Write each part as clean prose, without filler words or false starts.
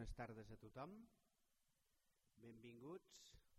Bones tardes a tothom. Benvinguts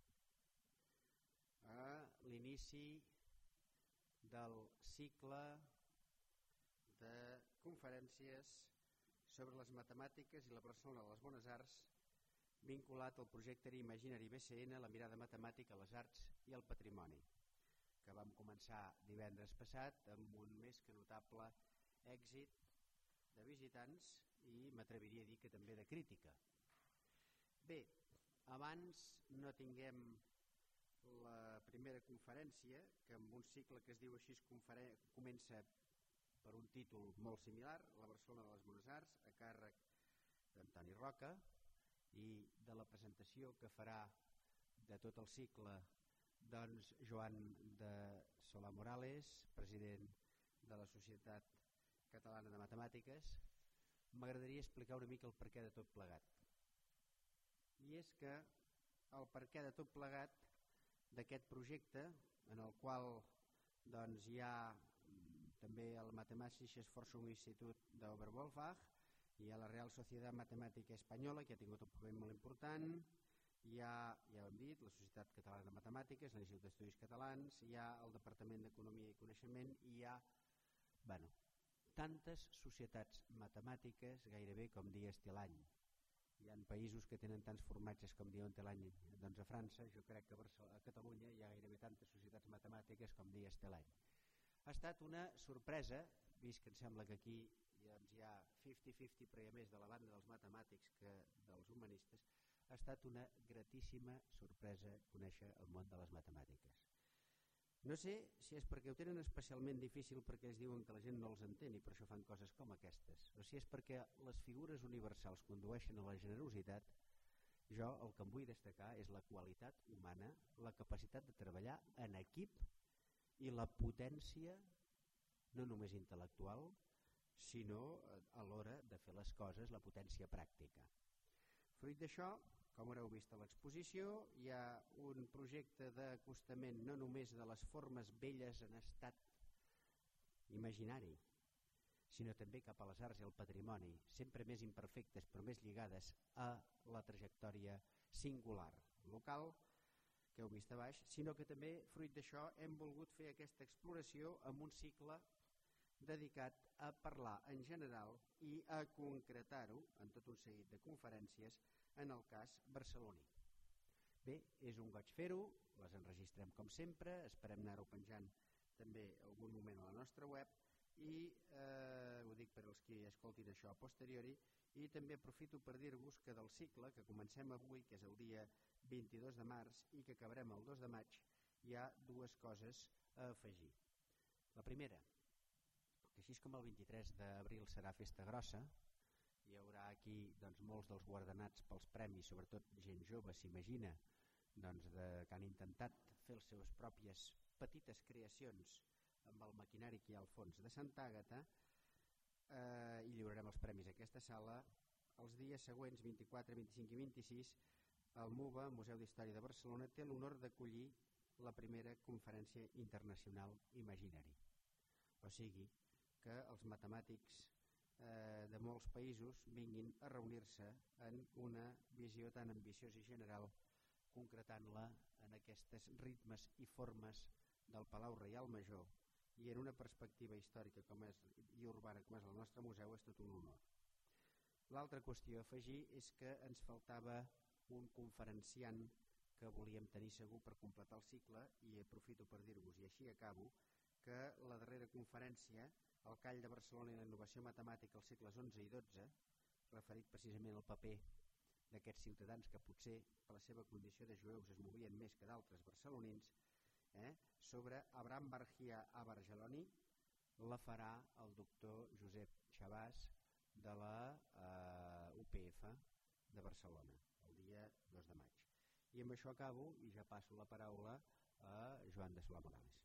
a l'inici del cicle de conferències sobre les matemàtiques i la Barcelona de les Bones Arts vinculat al projecte Imaginary BCN, la mirada matemàtica a les arts i al patrimoni, que vam començar divendres passat amb un més que notable èxit de visitants i m'atreviria a dir que també de crítica. Bé, abans no tinguem la primera conferència, que amb un cicle que es diu així comença per un títol molt similar, la Barcelona de les Bones Arts, a càrrec d'Antoni Roca, i de la presentació que farà de tot el cicle doncs, Joan de Solà Morales, president de la Societat Catalana de Matemàtiques. M'agradaria explicar una mica el perquè de tot plegat. I és que el perquè de tot plegat d'aquest projecte, en el qual doncs, hi ha també el Mathematisches Forschungsinstitut d'Oberwolfach, hi ha la Real Societat Matemàtica Espanyola, que ha tingut un paper molt important, hi ha, ja ho hem dit, la Societat Catalana de Matemàtiques, l'Institut d'Estudis Catalans, hi ha el Departament d'Economia i Coneixement, i hi ha tantes societats matemàtiques gairebé com dies té l'any. Hi ha països que tenen tants formatges com diuen té l'any. Doncs a França, jo crec que a Catalunya hi ha gairebé tantes societats matemàtiques com dies té l'any. Ha estat una sorpresa, vist que em sembla que aquí doncs, hi ha 50-50 però hi ha més de la banda dels matemàtics que dels humanistes, ha estat una gratíssima sorpresa conèixer el món de les matemàtiques. No sé si és perquè ho tenen especialment difícil perquè es diuen que la gent no els entén i per això fan coses com aquestes, o si és perquè les figures universals condueixen a la generositat. Jo el que em vull destacar és la qualitat humana, la capacitat de treballar en equip i la potència no només intel·lectual, sinó a l'hora de fer les coses, la potència pràctica. Fruit d'això, com haureu vist a l'exposició, hi ha un projecte d'acostament no només de les formes belles en estat imaginari, sinó també cap a les arts i al patrimoni, sempre més imperfectes però més lligades a la trajectòria singular local, que heu vist a baix, sinó que també, fruit d'això, hem volgut fer aquesta exploració amb un cicle dedicat a parlar en general i a concretar-ho en tot un seguit de conferències en el cas barceloní. Bé, és un goig fer-ho, les enregistrem com sempre, esperem anar-ho penjant també algun moment a la nostra web i ho dic per als qui escoltin això a posteriori, i també aprofito per dir-vos que del cicle que comencem avui, que és el dia 22 de març i que acabarem el 2 de maig, hi ha dues coses a afegir. La primera, que així com el 23 d'abril serà festa grossa, hi haurà aquí doncs, molts dels guardonats pels premis, sobretot gent jove, s'imagina, doncs, que han intentat fer les seves pròpies petites creacions amb el maquinari que hi ha al fons de Santa Àgata, i lliurarem els premis a aquesta sala. Els dies següents, 24, 25 i 26, el MUBA, Museu d'Història de Barcelona, té l'honor d'acollir la primera conferència internacional Imaginary. O sigui que els matemàtics de molts països vinguin a reunir-se en una visió tan ambiciosa i general, concretant-la en aquests ritmes i formes del Palau Reial Major i en una perspectiva històrica i urbana com és el nostre museu, és tot un honor. L'altra qüestió a afegir és que ens faltava un conferenciant que volíem tenir segur per completar el cicle, i aprofito per dir-vos, i així acabo, que la darrera conferència, el Call de Barcelona i la innovació matemàtica als segles XI i XII, referit precisament al paper d'aquests ciutadans que potser per la seva condició de jueus es movien més que d'altres barcelonins, sobre Abraham Bargia a Bargeloni, la farà el doctor Josep Chabàs de la UPF de Barcelona, el dia 2 de maig. I amb això acabo i ja passo la paraula a Joan de Solà Morales.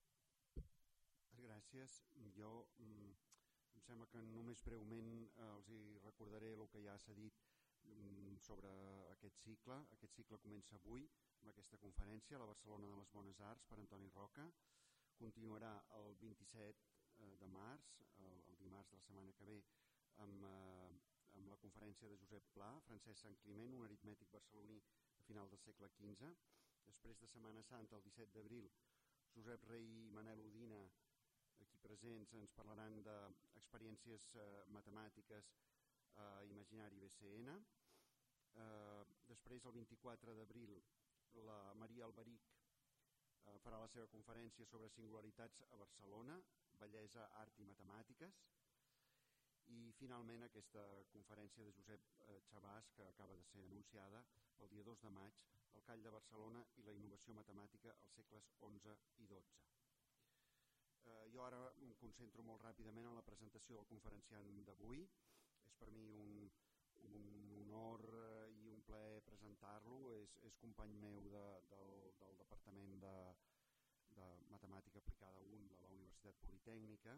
Gràcies. Jo em sembla que només breument els recordaré el que ja s'ha dit sobre aquest cicle. Aquest cicle comença avui amb aquesta conferència a la Barcelona de les Bones Arts per Antoni Roca. Continuarà el 27 de març, el dimarts de la setmana que ve, amb amb la conferència de Josep Pla, Francesc Santcliment, un aritmètic barceloní a final del segle XV. Després de Setmana Santa, el 17 d'abril, Josep Rey i Manel Udina, aquí presents, ens parlaran d'experiències matemàtiques a Imaginari BCN. Després, el 24 d'abril, la Maria Alberic farà la seva conferència sobre singularitats a Barcelona, bellesa, art i matemàtiques. I finalment aquesta conferència de Josep Chabàs, que acaba de ser anunciada el dia 2 de maig, el Call de Barcelona i la innovació matemàtica als segles XI i XII. Jo ara em concentro molt ràpidament en la presentació del conferenciant d'avui. És per mi un honor i un plaer presentar-lo. És company meu del Departament de Matemàtica Aplicada 1 de la Universitat Politècnica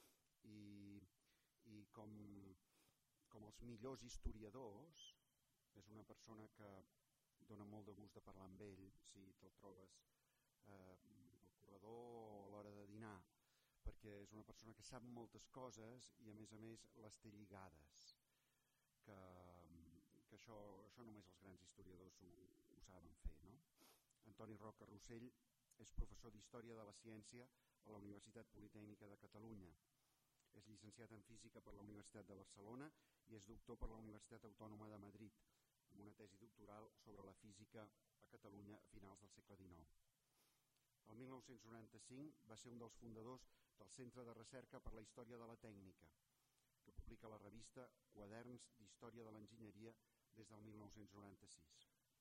i com els millors historiadors és una persona que dona molt de gust de parlar amb ell si te'l trobes al corredor o a l'hora de dinar, perquè és una persona que sap moltes coses i a més les té lligades, que això només els grans historiadors ho saben fer, no? Antoni Roca Rossell és professor d'Història de la Ciència a la Universitat Politècnica de Catalunya. És llicenciat en Física per la Universitat de Barcelona i és doctor per la Universitat Autònoma de Madrid, amb una tesi doctoral sobre la física a Catalunya a finals del segle XIX. El 1995 va ser un dels fundadors del Centre de Recerca per la Història de la Tècnica, que publica la revista Quaderns d'Història de l'Enginyeria des del 1996.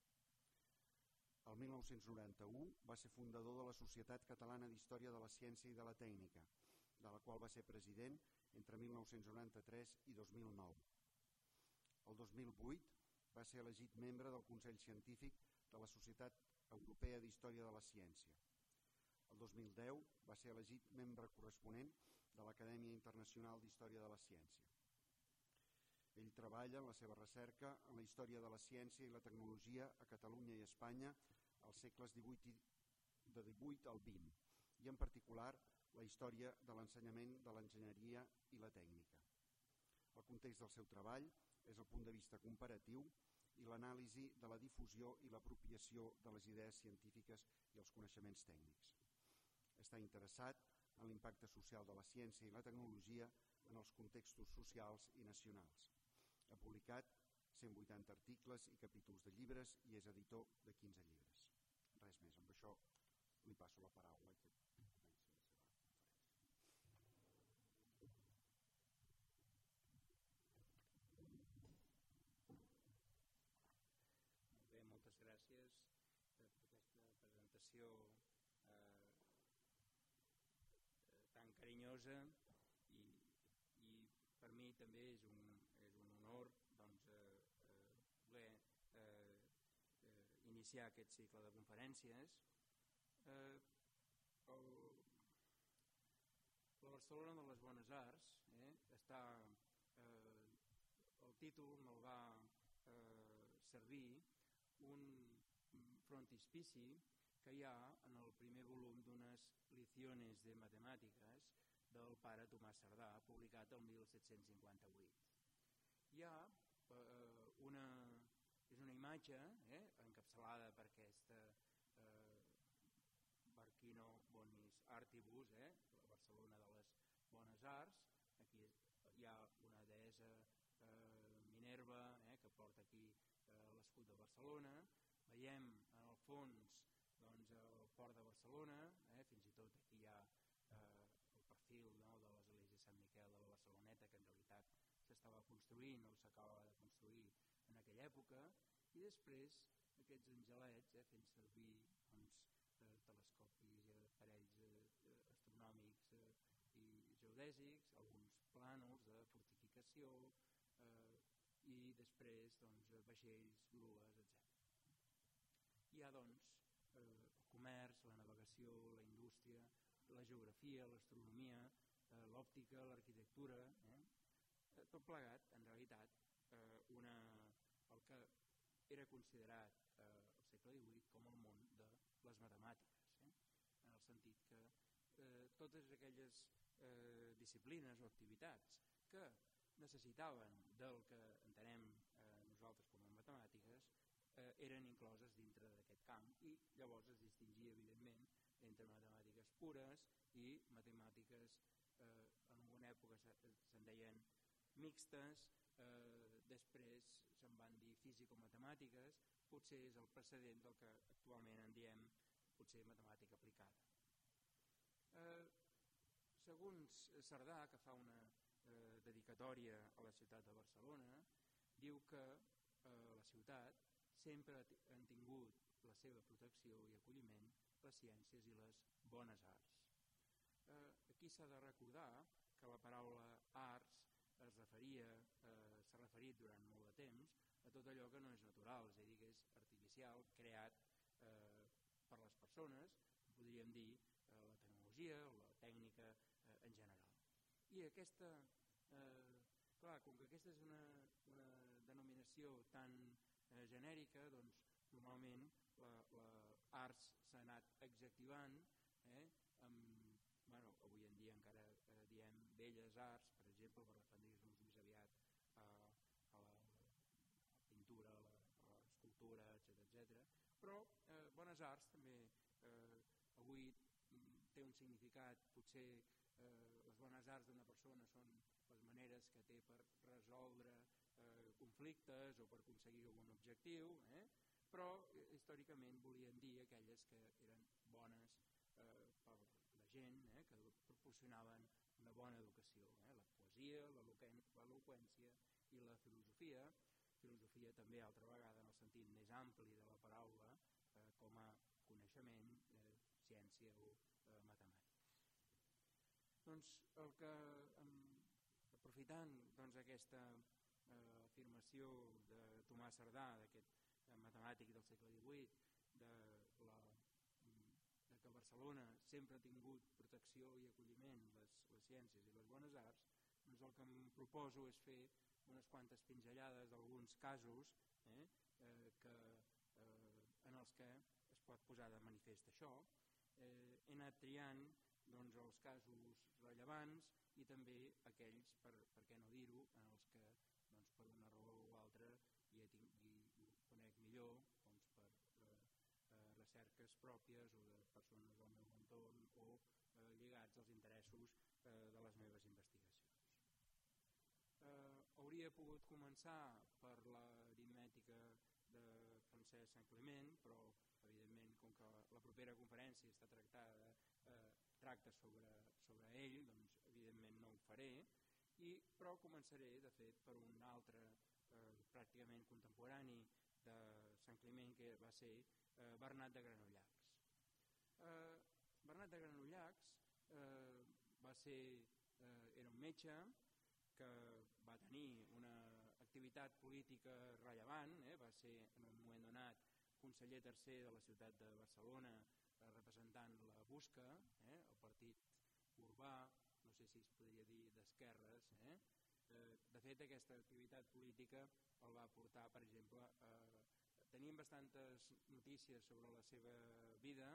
El 1991 va ser fundador de la Societat Catalana d'Història de la Ciència i de la Tècnica, de la qual va ser president entre 1993 i 2009. El 2008 va ser elegit membre del Consell Científic de la Societat Europea d'Història de la Ciència. El 2010 va ser elegit membre corresponent de l'Acadèmia Internacional d'Història de la Ciència. Ell treballa en la seva recerca en la història de la ciència i la tecnologia a Catalunya i Espanya als segles de 18 al 20, i en particular la història de l'ensenyament de l'enginyeria i la tècnica. El context del seu treball és el punt de vista comparatiu i l'anàlisi de la difusió i l'apropiació de les idees científiques i els coneixements tècnics. Està interessat en l'impacte social de la ciència i la tecnologia en els contextos socials i nacionals. Ha publicat 180 articles i capítols de llibres i és editor de 15 llibres. Res més, amb això li passo la paraula. Bé, moltes gràcies per aquesta presentació tan carinyosa i per mi també és un honor voler iniciar aquest cicle de conferències. La Barcelona de les Bones Arts està, el títol me'l va servir un frontispici que hi ha en el primer volum d'unes Lecciones de Matemàtiques del pare Tomàs Cerdà, publicat el 1758. Hi ha és una imatge encapçalada per aquesta Barquino Bonis Artibus, la Barcelona de les Bones Arts. Aquí hi ha una deessa Minerva que porta aquí l'escut de Barcelona. Veiem en el fons el port de Barcelona, fins i tot aquí hi ha el perfil de l'església de Sant Miquel de la Barceloneta, que en realitat s'estava construint o s'acabava de construir en aquella època, i després aquests angelets fent servir telescopis, aparells astronòmics i geodèsics, alguns plànols de fortificació i després vaixells, grues, etc. Hi ha el comerç, la navegació, la indústria, la geografia, l'astronomia, l'òptica, l'arquitectura, tot plegat, en realitat, el que era considerat al segle XVIII com el món de les matemàtiques, en el sentit que totes aquelles disciplines o activitats que necessitaven del que entenem nosaltres com a matemàtiques eren incloses dintre d'aquest camp, i llavors es distingia evidentment entre matemàtiques pures i matemàtiques en una època se'n deien mixtes, després se'n van dir físico-matemàtiques, potser és el precedent del que actualment en diem potser matemàtica aplicada. Segons Cerdà, que fa una dedicatòria a la ciutat de Barcelona, diu que la ciutat sempre han tingut la seva protecció i acolliment les ciències i les bones arts. Aquí s'ha de recordar que la paraula arts s'ha referit durant molt de temps a tot allò que no és natural, és a dir, que és artificial, creat per les persones, podríem dir la tecnologia o la tècnica en general. I aquesta, clar, com que aquesta és una denominació tan genèrica, doncs normalment l'arts s'ha anat adjectivant, avui en dia encara diem belles arts, per exemple, per referir-nos més aviat a la pintura, a l'escultura, etc. Però bones arts també avui té un significat, potser les bones arts d'una persona són les maneres que té per resoldre conflictes o per aconseguir algun objectiu, però històricament volien dir aquelles que eren bones per la gent, que proporcionaven una bona educació, la poesia, l'eloqüència i la filosofia també altra vegada en el sentit més ampli de la paraula com a coneixement, ciència o matemàtica. Doncs aprofitant aquesta afirmació de Tomàs Cerdà, d'aquest matemàtic del segle XVIII, que Barcelona sempre ha tingut protecció i acolliment les ciències i les bones arts, doncs el que em proposo és fer unes quantes pinzellades d'alguns casos en els que es pot posar de manifest això. He anat triant doncs, els casos rellevants i també aquells, per què no dir-ho, en els que doncs, per una raó o altra hi conec millor doncs, per recerques pròpies o de persones del meu entorn o lligats als interessos de les meves investigacions. Hauria pogut començar per l'aritmètica de Francesc Santclement, però evidentment com que la propera conferència tracta sobre ell, doncs evidentment no ho faré, però començaré de fet per un altre pràcticament contemporani de Santclement, que va ser Bernat de Granollacs. Bernat de Granollacs era un metge que va tenir una activitat política rellevant, va ser en un moment donat conseller tercer de la ciutat de Barcelona representant la Busca, el partit urbà, no sé si es podria dir d'esquerres. De fet, aquesta activitat política el va portar, per exemple, tenim bastantes notícies sobre la seva vida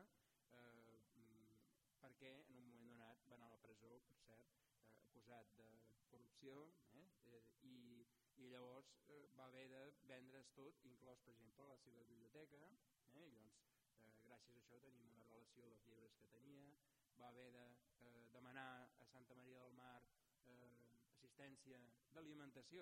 perquè en un moment donat va anar a la presó, per cert, acusat de corrupció, i llavors va haver de vendre's tot, inclòs per exemple la seva biblioteca, i doncs gràcies a això tenim una relació a els llibres que tenia. Va haver de demanar a Santa Maria del Mar assistència d'alimentació,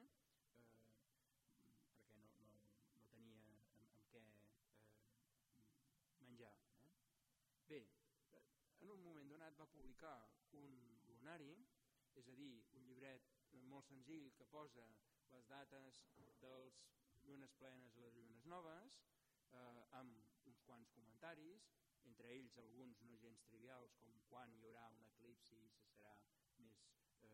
perquè no tenia amb què menjar. Bé, en un moment donat va publicar un lunari, és a dir, un llibret molt senzill que posa les dates dels llunes plenes i les llunes noves, amb uns quants comentaris, entre ells alguns no gens trivials, com quan hi haurà un eclipsi i se serà més,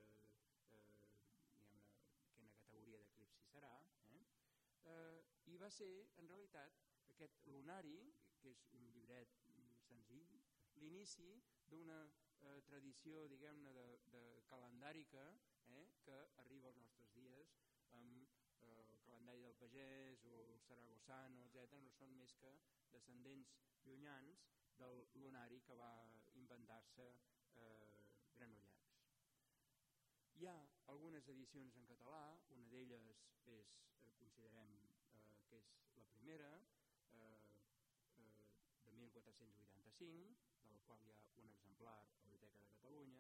quina categoria d'eclipsi serà, i va ser, en realitat, aquest lunari, que és un llibret senzill, l'inici d'una tradició, diguem-ne, de calendàrica que arriba als nostres dies amb el calendari del pagès o el saragossano, etc. No són més que descendents llunyans del lunari que va inventar-se Granollacs. Hi ha algunes edicions en català, una d'elles és, considerem que és la primera, de 1485, de la qual hi ha un exemplar a la Biblioteca de Catalunya,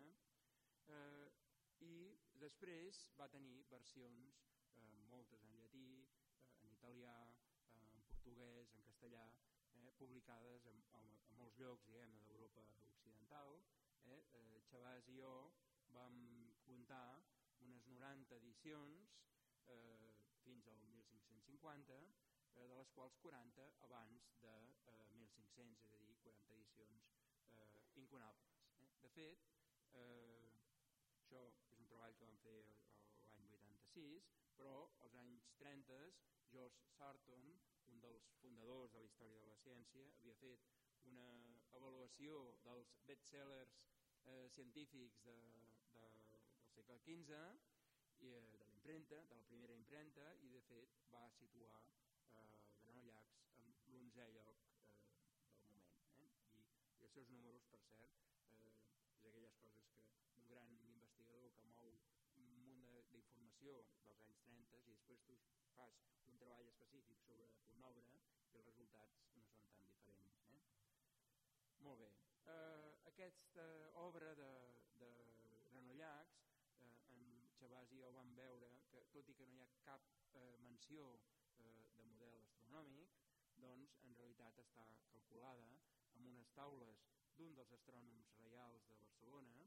i després va tenir versions, moltes en llatí, en italià, en portuguès, en castellà, publicades a molts llocs d'Europa occidental. Xavàs i jo vam comptar unes 90 edicions fins al 1550, de les quals 40 abans de 1500, és a dir, 40 edicions incunables. De fet, això és un treball que vam fer l'any 86, però als anys 30 George Sarton, un dels fundadors de la història de la ciència, havia fet una avaluació dels bestsellers científics del segle XV, de l'impremta, de la primera impremta, i de fet va situar Granollacs en l'11è lloc del moment. I els seus números, per cert, és aquelles coses que un gran investigador que mou un munt d'informació dels anys 30 i després tu fas un treball específic sobre una obra i els resultats no són tan diferents. Molt bé. Aquesta obra de Granollacs, en Xavàs i jo vam veure que, tot i que no hi ha cap menció de model astronòmic, doncs en realitat està calculada amb unes taules d'un dels astrònoms reials de Barcelona,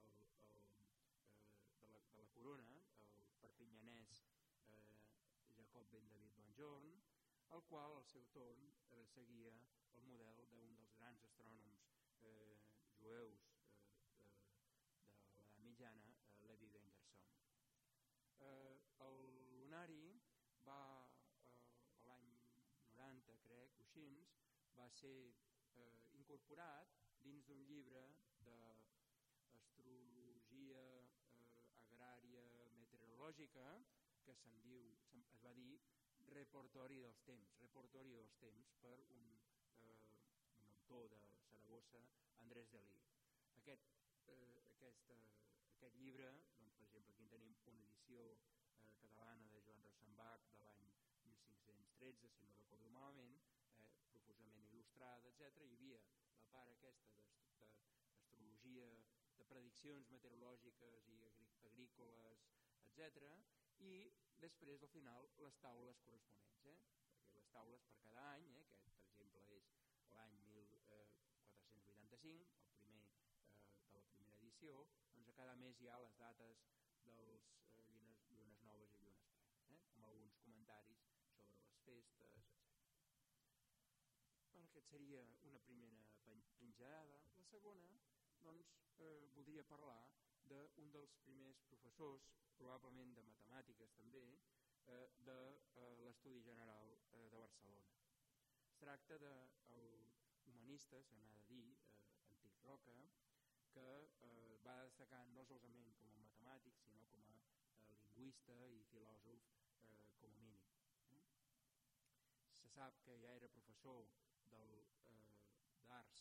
de la corona, el perpinyanès Jacob ben David Bonjorn, el qual al seu torn seguia el model d'un dels grans astrònoms jueus de l'edat mitjana, Levi Bengerson. El lunari va, l'any 90, crec, o així, va ser incorporat dins d'un llibre d'astrologia agrària meteorològica que es va dir Repertori dels temps per un autor de Saragossa, Andrés Delí. Aquest llibre, doncs, per exemple, aquí en tenim una edició catalana de Joan Rosenbach de l'any 1513, si no recordo malament, profusament il·lustrada, etc. Hi havia la part aquesta d'astrologia, de prediccions meteorològiques i agrícoles, etc. I després, al final, les taules corresponents. Perquè les taules per cada any, que per exemple és l'any 1485, el primer de la primera edició, doncs a cada mes hi ha les dates de llunes noves i llunes plenes, amb alguns comentaris sobre les festes, etc. Bueno, aquest seria una primera pinzellada. La segona, doncs, voldria parlar d'un dels primers professors, probablement de matemàtiques també, de l'Estudi General de Barcelona. Es tracta d'un humanista, se n'ha de dir, Antic Roca, que va destacar no solament com a matemàtic, sinó com a lingüista i filòsof com a mínim. Se sap que ja era professor d'arts,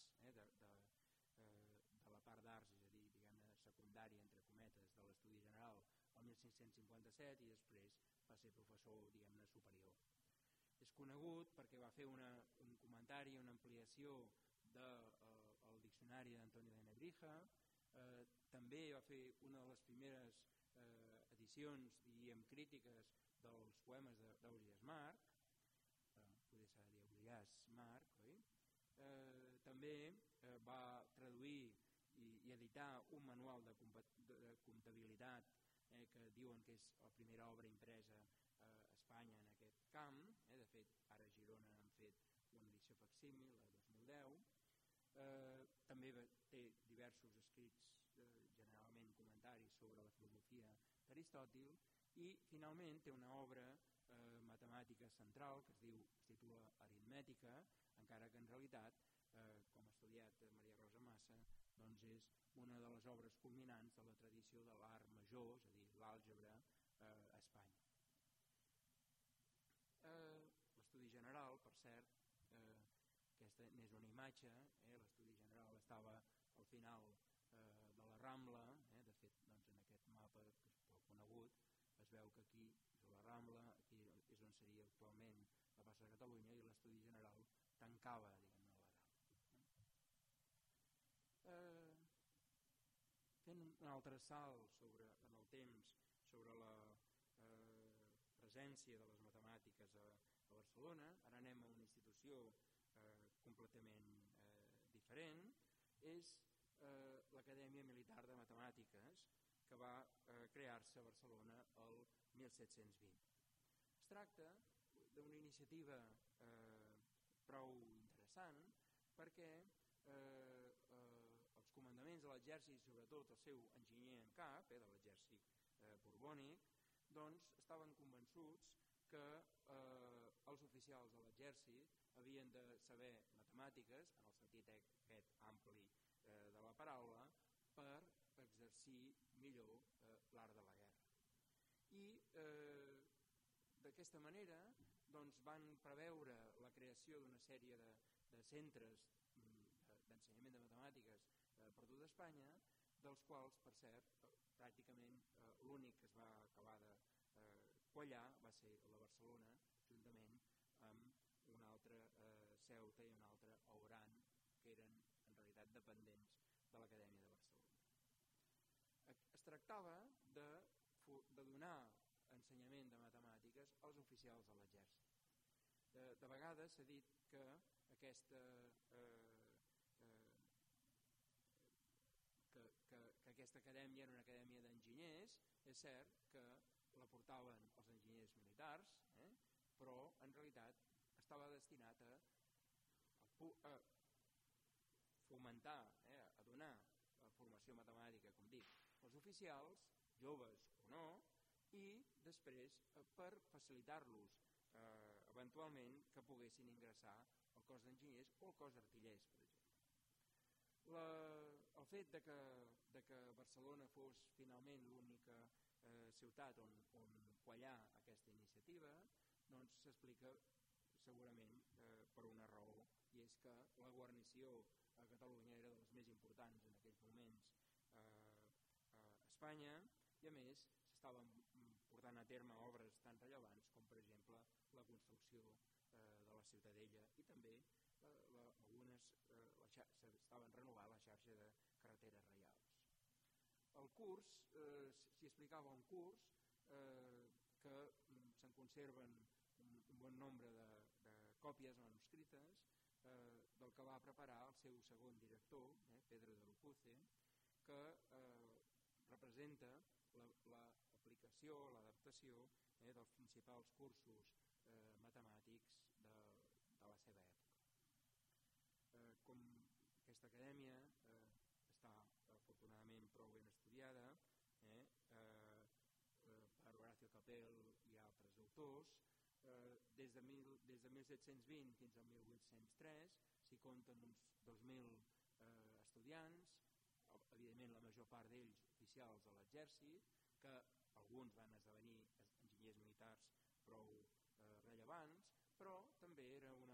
de la part d'arts, és a dir, diguem-ne, secundària, entre cometes, de l'Estudi General el 1557 i després va ser professor, diguem-ne, superior. És conegut perquè va fer un comentari, una ampliació del diccionari d'Antoni de Nebrija, també va fer una de les primeres edicions, diríem, crítiques dels poemes d'Ausiàs Marc, poder s'ha de dir Ausiàs Marc, oi? També va traduir i editar un manual de comptabilitat que diuen que és la primera obra impresa a Espanya en aquest camp. De fet, ara a Girona han fet una edició facsímil, el 2010. També té diversos escrits, generalment comentaris sobre la filosofia d'Aristòtil, i finalment té una obra matemàtica central que es titula Aritmètica, encara que en realitat, com ha estudiat Maria Rosa Massa, doncs és una de les obres culminants de la tradició de l'art major, és a dir, l'àlgebra a Espanya. L'Estudi General, per cert, aquesta n'és una imatge, l'Estudi General estava al final de la Rambla, de fet, doncs, en aquest mapa que veu que aquí és la Rambla, aquí és on seria actualment la plaça de Catalunya, i l'Estudi General tancava, diguem-ne, la Rambla. Fent un altre salt en el temps sobre la presència de les matemàtiques a Barcelona, ara anem a una institució completament diferent, és l'Acadèmia Militar de Matemàtiques, que va crear-se a Barcelona el 1720. Es tracta d'una iniciativa prou interessant perquè els comandaments de l'exèrcit, sobretot el seu enginyer en cap, de l'exèrcit borbònic, doncs estaven convençuts que els oficials de l'exèrcit havien de saber matemàtiques, en el sentit aquest ampli de la paraula, per exercir millor l'art de la guerra. I d'aquesta manera doncs, van preveure la creació d'una sèrie de centres d'ensenyament de matemàtiques per tot Espanya, dels quals, per cert, pràcticament l'únic que es va acabar de quallar va ser el de Barcelona, juntament amb una altra Ceuta i una altra Oran, que eren en realitat dependents de l'Acadèmia de Barcelona. Es tractava de donar ensenyament de matemàtiques als oficials de l'exèrcit. De vegades s'ha dit que aquesta acadèmia era una acadèmia d'enginyers. És cert que la portaven els enginyers militars, però en realitat estava destinat a fomentar, a donar formació matemàtica, com dic, als oficials, joves o no, i després per facilitar-los eventualment que poguessin ingressar al cos d'enginyers o al cos d'artillers, per exemple. El fet de que Barcelona fos finalment l'única ciutat on quallar aquesta iniciativa doncs s'explica segurament per una raó, i és que la guarnició a Catalunya era de les més importants en aquells moments a Espanya, i a més s'estaven portant a terme obres tan rellevants com per exemple la construcció de la Ciutadella, i també s'estaven renovant la xarxa de carreteres reials. El curs, s'hi explicava un curs que se'n conserven un bon nombre de còpies manuscrites del que va preparar el seu segon director, Pedro de Lucuce, que representa l'aplicació, l'adaptació dels principals cursos matemàtics de la seva època. Com aquesta acadèmia està afortunadament prou ben estudiada per Horacio Capell i altres autors, des de 1720 fins al 1803 s'hi compten uns 2.000 estudiants, evidentment la major part d'ells oficials de l'exèrcit, que alguns van esdevenir enginyers militars prou rellevants, però també era un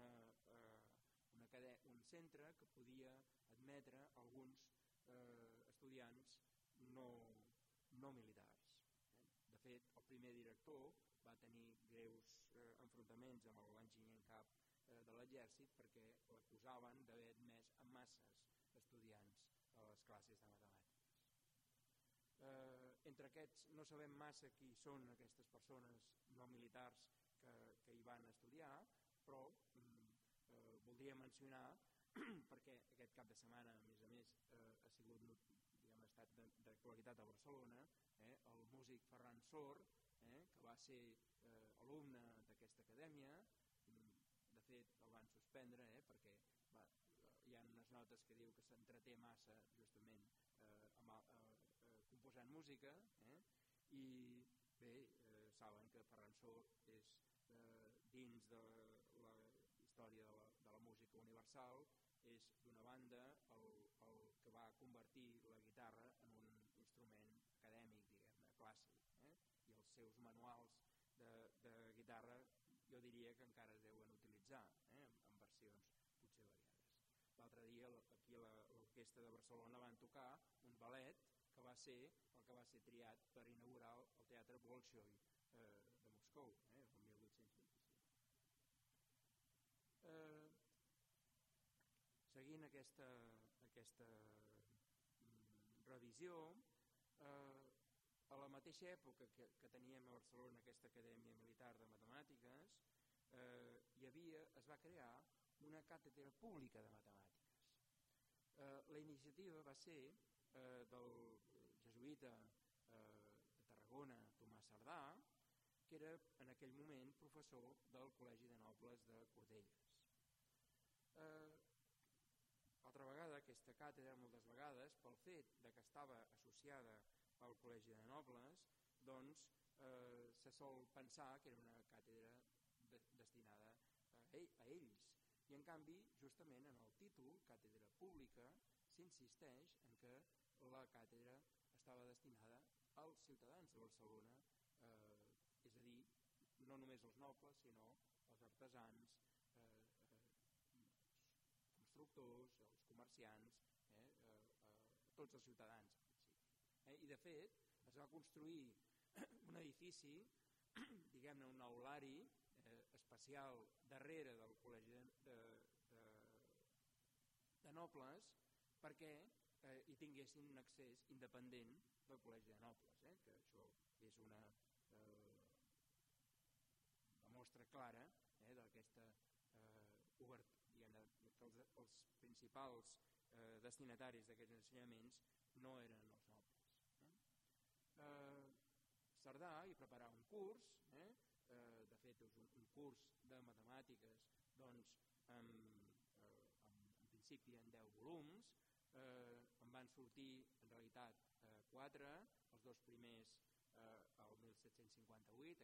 centre que podia admetre alguns estudiants no militars. De fet, el primer director va tenir greus enfrontaments amb l'enginyer en cap de l'exèrcit perquè l'acusaven d'haver admès en masses estudiants a les classes de matemàtiques. Entre aquests no sabem massa qui són aquestes persones no militars que hi van estudiar, però voldria mencionar, perquè aquest cap de setmana, a més, ha sigut, ha estat d'actualitat a Barcelona, el músic Ferran Sor, que va ser alumne d'aquesta acadèmia. De fet, el van suspendre perquè hi ha unes notes que diu que s'entreté massa justament composant música, i bé, saben que Ferran Sor és dins de la història de la música universal, és d'una banda el que va convertir la guitarra en un instrument acadèmic, diguem-ne, clàssic, i els seus manuals de guitarra jo diria que encara es deuen utilitzar en versions potser variades. L'altre dia aquí a l'Orquestra de Barcelona van tocar un ballet que va ser el que va ser triat per inaugurar el Teatre Bolshoi de Moscou, el 1825. Seguint aquesta revisió, a la mateixa època que teníem a Barcelona aquesta Acadèmia Militar de Matemàtiques, es va crear una càtedra pública de matemàtiques. La iniciativa va ser del jesuïta de Tarragona, Tomàs Cerdà, que era en aquell moment professor del Col·legi de Nobles de Cordelles. Altra vegada, aquesta càtedra, moltes vegades, pel fet de que estava associada al Col·legi de Nobles, doncs se sol pensar que era una càtedra destinada a ells. I en canvi, justament en el títol, càtedra pública, s'insisteix en que la càtedra estava destinada als ciutadans de Barcelona, és a dir, no només als nobles, sinó als artesans, constructors, als comerciants, a tots els ciutadans. I de fet, es va construir un edifici, diguem-ne un aulari especial darrere del Col·legi de Nobles perquè hi tinguessin un accés independent del Col·legi de Nobles, que això és una mostra clara d'aquesta obertura, que els principals destinataris d'aquests ensenyaments no eren els nobles. Cerdà hi preparà un curs, de fet és un curs de matemàtiques, doncs, en principi en 10 volums, en van sortir en realitat 4, els dos primers el 1758,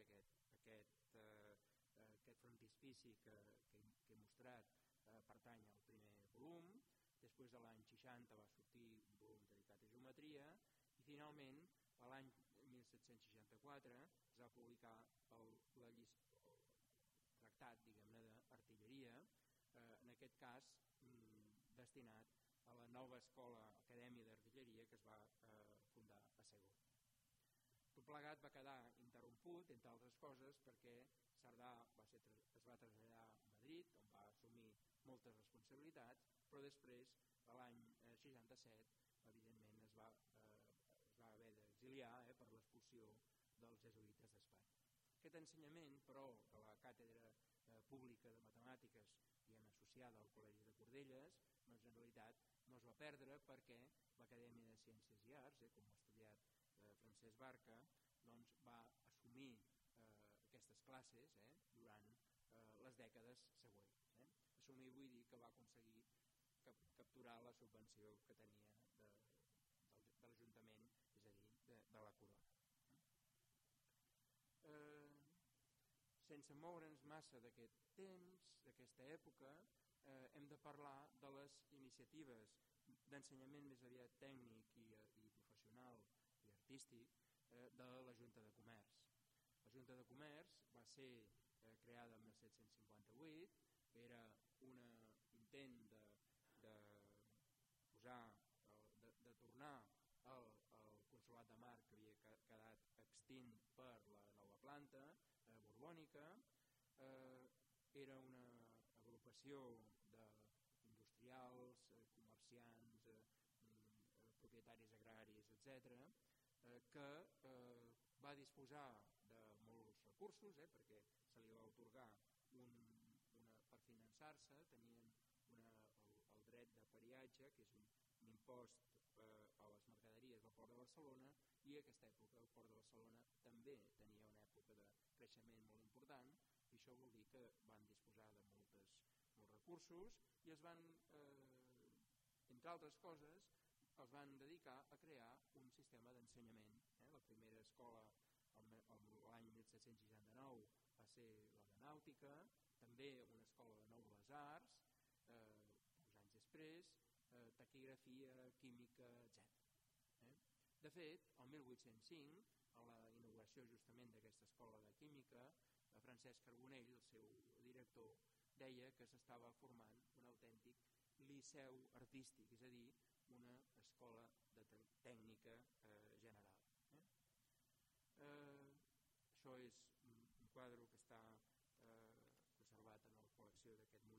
aquest frontispici que he mostrat pertany al primer volum, després de l'any 60 va sortir un volum dedicat a geometria i finalment l'any 1764 es va publicar el tractat, diguem-ne, d'artilleria, en aquest cas destinat a la nova acadèmia d'artilleria que es va fundar a Segon. Tot plegat va quedar interromput, entre altres coses, perquè Cerdà es va traslladar a Madrid, on va assumir moltes responsabilitats, però després, l'any 67, evidentment es va haver d'exiliar per l'expulsió dels jesuïtes d'Espanya. Aquest ensenyament, però, de la càtedra pública de matemàtiques i associada al Col·legi de Cordelles, doncs en realitat no es va perdre perquè l'Acadèmia de Ciències i Arts, com ha estudiat Francesc Barca, doncs va assumir aquestes classes durant les dècades següents. Assumir vull dir que va aconseguir capturar la subvenció que tenia de l'Ajuntament, és a dir, de la corona. Sense moure'ns massa d'aquest temps, d'aquesta època, hem de parlar de les iniciatives d'ensenyament més aviat tècnic i professional i artístic de la Junta de Comerç. La Junta de Comerç va ser creada el 1758, era un intent de tornar al Consolat de Mar que havia quedat extint per la nova planta borbònica. Era una agrupació d'industrials, comerciants, propietaris agraris, etc., que va disposar de molts recursos, perquè se li va atorgar per finançar-se, tenien el dret de pariatge, que és un impost a les mercaderies del Port de Barcelona, i a aquesta època el Port de Barcelona també tenia una època de creixement molt important, i això vol dir que van disposar de molts recursos i es van, entre altres coses, els van dedicar a crear un sistema d'ensenyament. La primera escola l'any 1769 va ser la de nàutica, també una escola de nobles arts, uns anys després, taquigrafia, química, etc. De fet, el 1805, a la inauguració justament d'aquesta escola de química, Francesc Carbonell, el seu director, deia que s'estava formant un autèntic liceu artístic, és a dir, una escola tècnica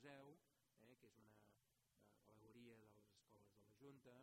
museu, que és una al·legoria de les escoles de la Junta,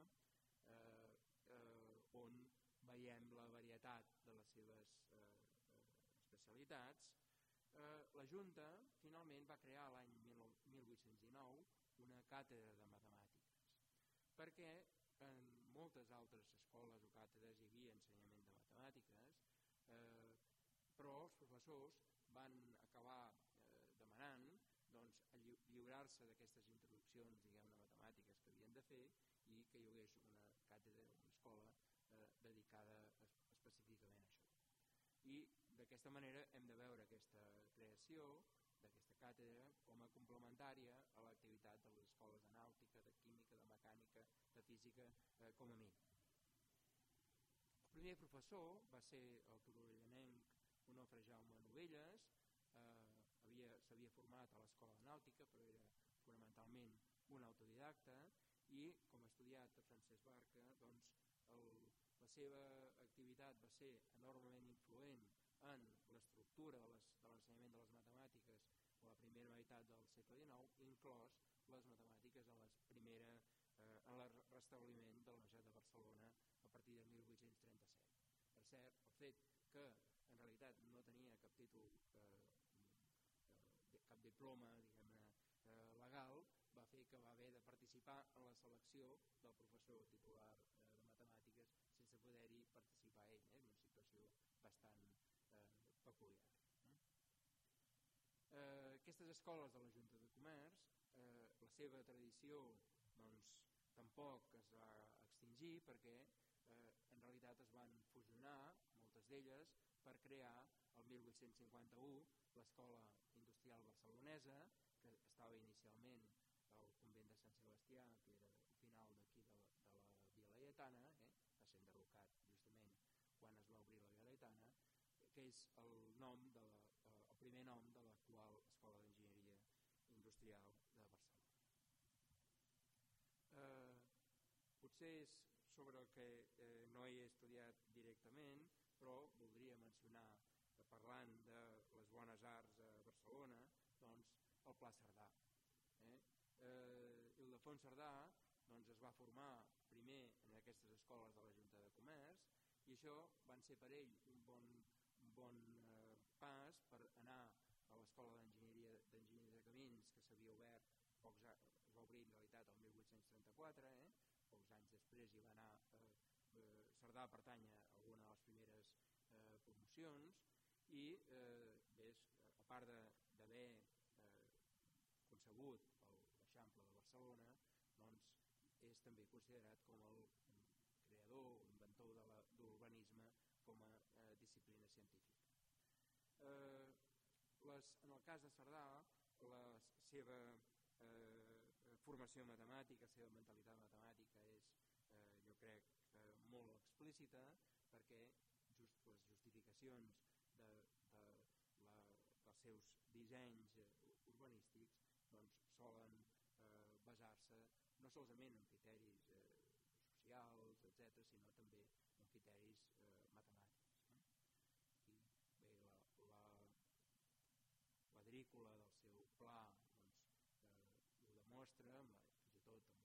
on veiem la varietat de les seves especialitats. La Junta finalment va crear l'any 1819 una càtedra de matemàtiques, perquè en moltes altres escoles o càtedres hi havia ensenyament de matemàtiques, però els professors van acabar demanant lliurar-se d'aquestes introduccions, diguem-ne, matemàtiques que havien de fer i que hi hagués una càtedra, una escola dedicada específicament a això. I d'aquesta manera hem de veure aquesta creació d'aquesta càtedra com a complementària a l'activitat de les escoles de nàutica, de química, de mecànica, de física, com a mínim. El primer professor va ser el torellonenc Onofre Jaume Novelles. S'havia format a l'escola de nàutica, però era fonamentalment un autodidacta, i com ha estudiat a Francesc Barca, la seva activitat va ser enormement influent en l'estructura de l'ensenyament de les matemàtiques a la primera meitat del segle XIX, inclòs les matemàtiques en el restabliment de la Universitat de Barcelona a partir de 1837. Per cert, el fet que en realitat no tenia cap títol, cap diploma, diguem-ne, legal, va fer que va haver de participar en la selecció del professor titular de matemàtiques sense poder-hi participar ell, una situació bastant peculiar. Aquestes escoles de la Junta de Comerç, la seva tradició tampoc es va extingir, perquè en realitat es van fusionar moltes d'elles per crear el 1851 l'Escola Industrial Barcelonesa, que estava inicialment al convent de Sant Sebastià, que era al final d'aquí de la Via Laietana, va ser enderrocat justament quan es va obrir la Via Laietana, que és el primer nom de l'actual Escola d'Enginyeria Industrial de Barcelona. Potser és sobre el que no he estudiat directament, però voldria mencionar, parlant de les bones arts a Barcelona, el Pla Cerdà. Ildefons Cerdà es va formar primer en aquestes escoles de la Junta de Comerç, i això van ser per ell un bon pas per anar a l'Escola d'Enginyeria de Camins, que s'havia obert es va obrir en realitat el 1834, pocs anys després hi va anar. Cerdà pertany a alguna de les primeres promocions, i a part d'haver concebut l'Eixample de Barcelona, és també considerat com el creador o inventor de l'urbanisme com a disciplina científica. En el cas de Cerdà, la seva formació matemàtica, la seva mentalitat matemàtica és, jo crec, molt explícita, perquè les justificacions dels seus dissenys urbanístics solen basar-se no solament en criteris socials, etc., sinó també en criteris matemàtics. I l'adrícula del seu pla ho demostra, fins i tot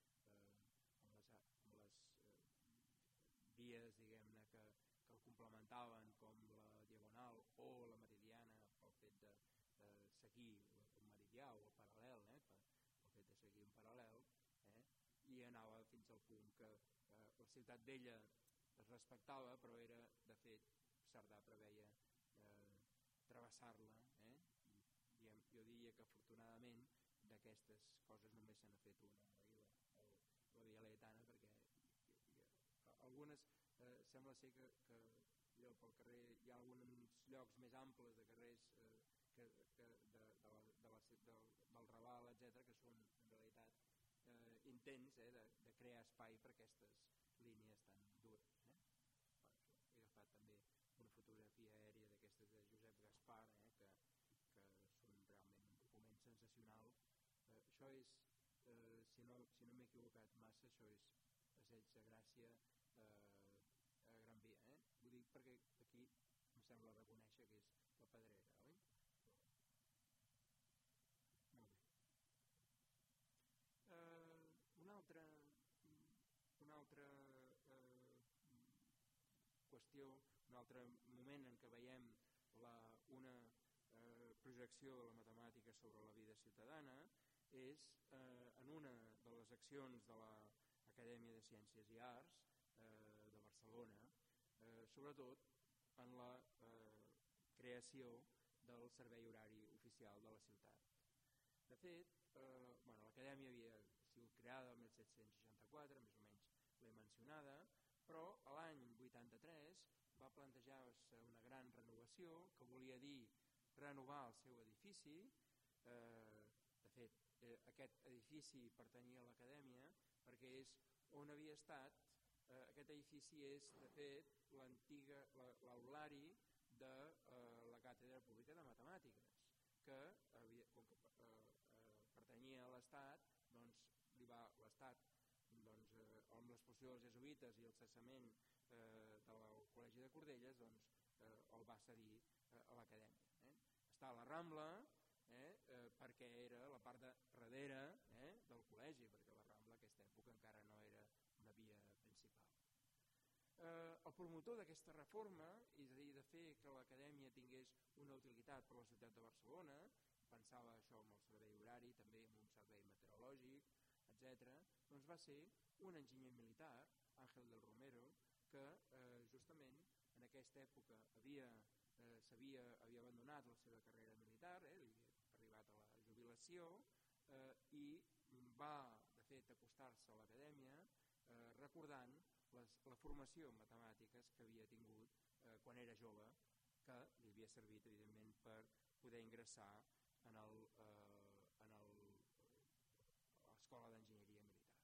amb les vies, diguem-ne, que el complementaven, com la diagonal o la meridiana, pel fet de seguir el meridià o el paral·lel, pel fet de seguir un paral·lel, i anava fins al punt que la ciutat vella es respectava, però era, de fet, Cerdà preveia travessar-la, i jo diria que afortunadament d'aquestes coses només se n'ha fet una, la Via Laietana, perquè algunes sembla ser que pel carrer hi ha alguns llocs més amples de carrers del Raval, etc., que són en realitat intents de crear espai per aquestes línies tan dures. He agafat també una fotografia aèria d'aquestes de Josep Gaspar, que són realment un document sensacional. Això és, si no m'he equivocat massa, això és Passeig de Gràcia a Gran Via. Ho dic perquè aquí em sembla reconèixer que és la Pedrera, oi? Molt bé. qüestió, un altre moment en què veiem una projecció de la matemàtica sobre la vida ciutadana és en una de les accions de l'Acadèmia de Ciències i Arts de Barcelona, sobretot en la creació del servei horari oficial de la ciutat. De fet, l'Acadèmia havia sigut creada el 1764, més o menys l'he mencionada, però l'any 83 va plantejar-se una gran renovació que volia dir renovar el seu edifici. De fet, aquest edifici pertanyia a l'Acadèmia perquè és on havia estat. Aquest edifici és, de fet, l'aulari de la Càtedra Pública de Matemàtiques, que, com que pertanyia a l'Estat, l'Estat, amb l'expulsió dels jesuïtes i el cessament del Col·legi de Cordelles, el va cedir a l'Acadèmia. Està a la Rambla, perquè era la part de darrere del col·legi, perquè la Rambla en aquesta època encara no era una via principal. El promotor d'aquesta reforma, és a dir, de fer que l'Acadèmia tingués una utilitat per a la ciutat de Barcelona, pensava això amb el servei horari, també amb un servei meteorològic, etc., doncs va ser un enginyer militar, Àngel del Romero, que justament en aquesta època havia abandonat la seva carrera militar, havia arribat a la jubilació, i va, de fet, acostar-se a l'Acadèmia recordant la formació en matemàtiques que havia tingut quan era jove, que li havia servit, evidentment, per poder ingressar a l'Escola d'Enginyeria Militar.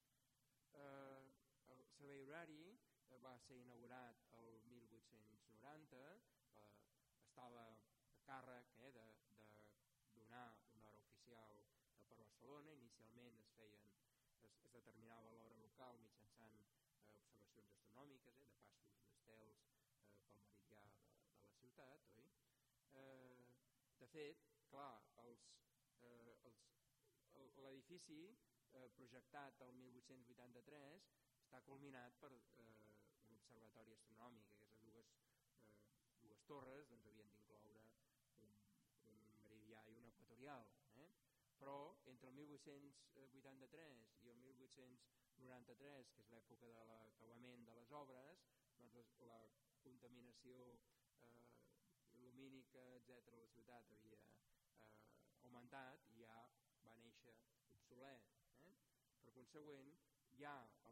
El servei horari va ser inaugurat el 1890, estava a càrrec de donar una hora oficial per Barcelona. Inicialment es determinava l'hora local mitjançant observacions astronòmiques, de passos d'estels pel meridià de la ciutat. De fet, clar, l'edifici projectat el 1883 està culminat per un observatori astronòmic. Aquestes dues torres havien d'incloure un meridià i un equatorial, però entre el 1883 i el 1893, que és l'època de l'acabament de les obres, la contaminació lumínica, etc., a la ciutat havia augmentat i ja va néixer obsolet. Per consegüent, ja el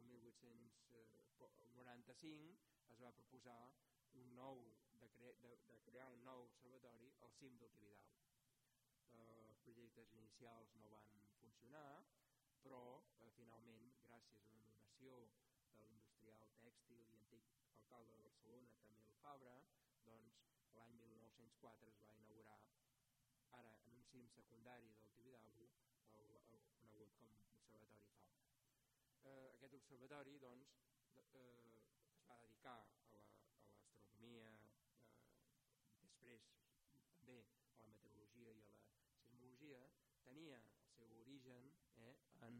1895 es va proposar de crear un nou observatori al cim del Tibidabo. Els projectes inicials no van funcionar, però finalment, gràcies a una donació de l'industrial tèxtil i antic alcalde de Barcelona, Camil Fabra, doncs l'any 1904 es va inaugurar, ara en un cim secundari del Tibidabo, conegut com Observatori Fabra. Aquest observatori es va dedicar a l'astronomia, després també a la meteorologia i a la sismologia. Tenia el seu origen en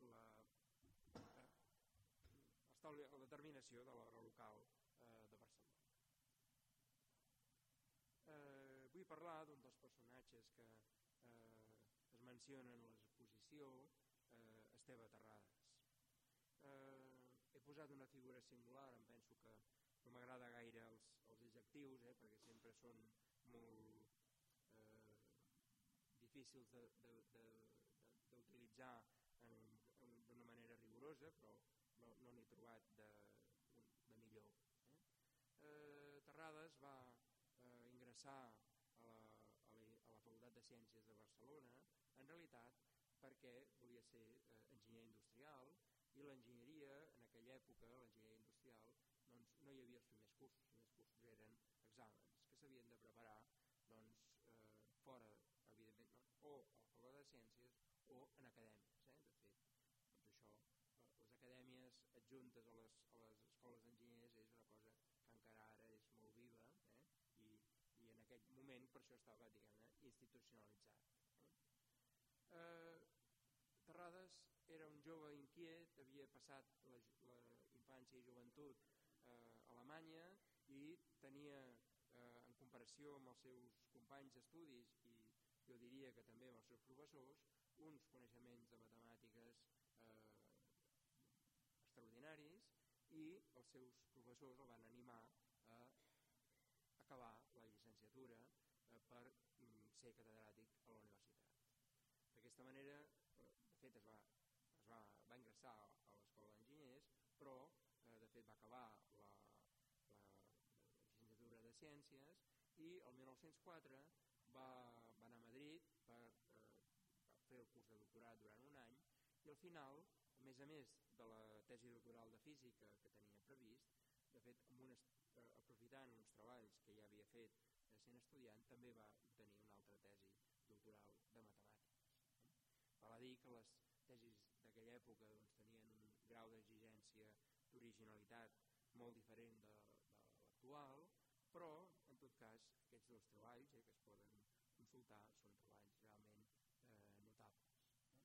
la determinació de l'hora local de Barcelona. Vull parlar d'un dels personatges que es mencionen en l'exposició, Esteve Terrades. He posat una figura singular, em penso que no m'agrada gaire els adjectius, perquè sempre són molt difícils d'utilitzar d'una manera rigorosa, però no n'he trobat de millor. Terrades va ingressar a la Facultat de Ciències de Barcelona, en realitat perquè volia ser enginyer industrial, i l'enginyeria, en aquella època, l'enginyeria industrial, no hi havia els primers cursos. Els primers cursos eren exàmens que s'havien de preparar fora, evidentment, o a la Facultat de Ciències o en acadèmies. De fet, les acadèmies adjuntes a les escoles d'enginyers és una cosa que encara ara és molt viva, i en aquell moment per això estava, diguem-ne, institucionalitzat. Terrades era un jove inquiet, havia passat la infància i joventut a Alemanya i tenia, en comparació amb els seus companys d'estudis i jo diria que també amb els seus professors, uns coneixements de matemàtiques extraordinaris i els seus professors el van animar a acabar la llicenciatura per ser catedràtic a la universitat. D'aquesta manera, de fet, va ingressar a l'Escola d'Enginyers, però de fet va acabar la llicenciatura de Ciències i el 1904 va anar a Madrid per fer el curs de doctorat durant un any i al final, a més de la tesi doctoral de Física que tenia previst, de fet, aprofitant uns treballs que ja havia fet sent estudiant, també va obtenir una altra tesi doctoral de Matemàtiques. Val a dir que les tesis d'aquella època tenien un grau d'exigència d'originalitat molt diferent de l'actual, però, en tot cas, aquests dos treballs que es poden consultar són treballs realment notables.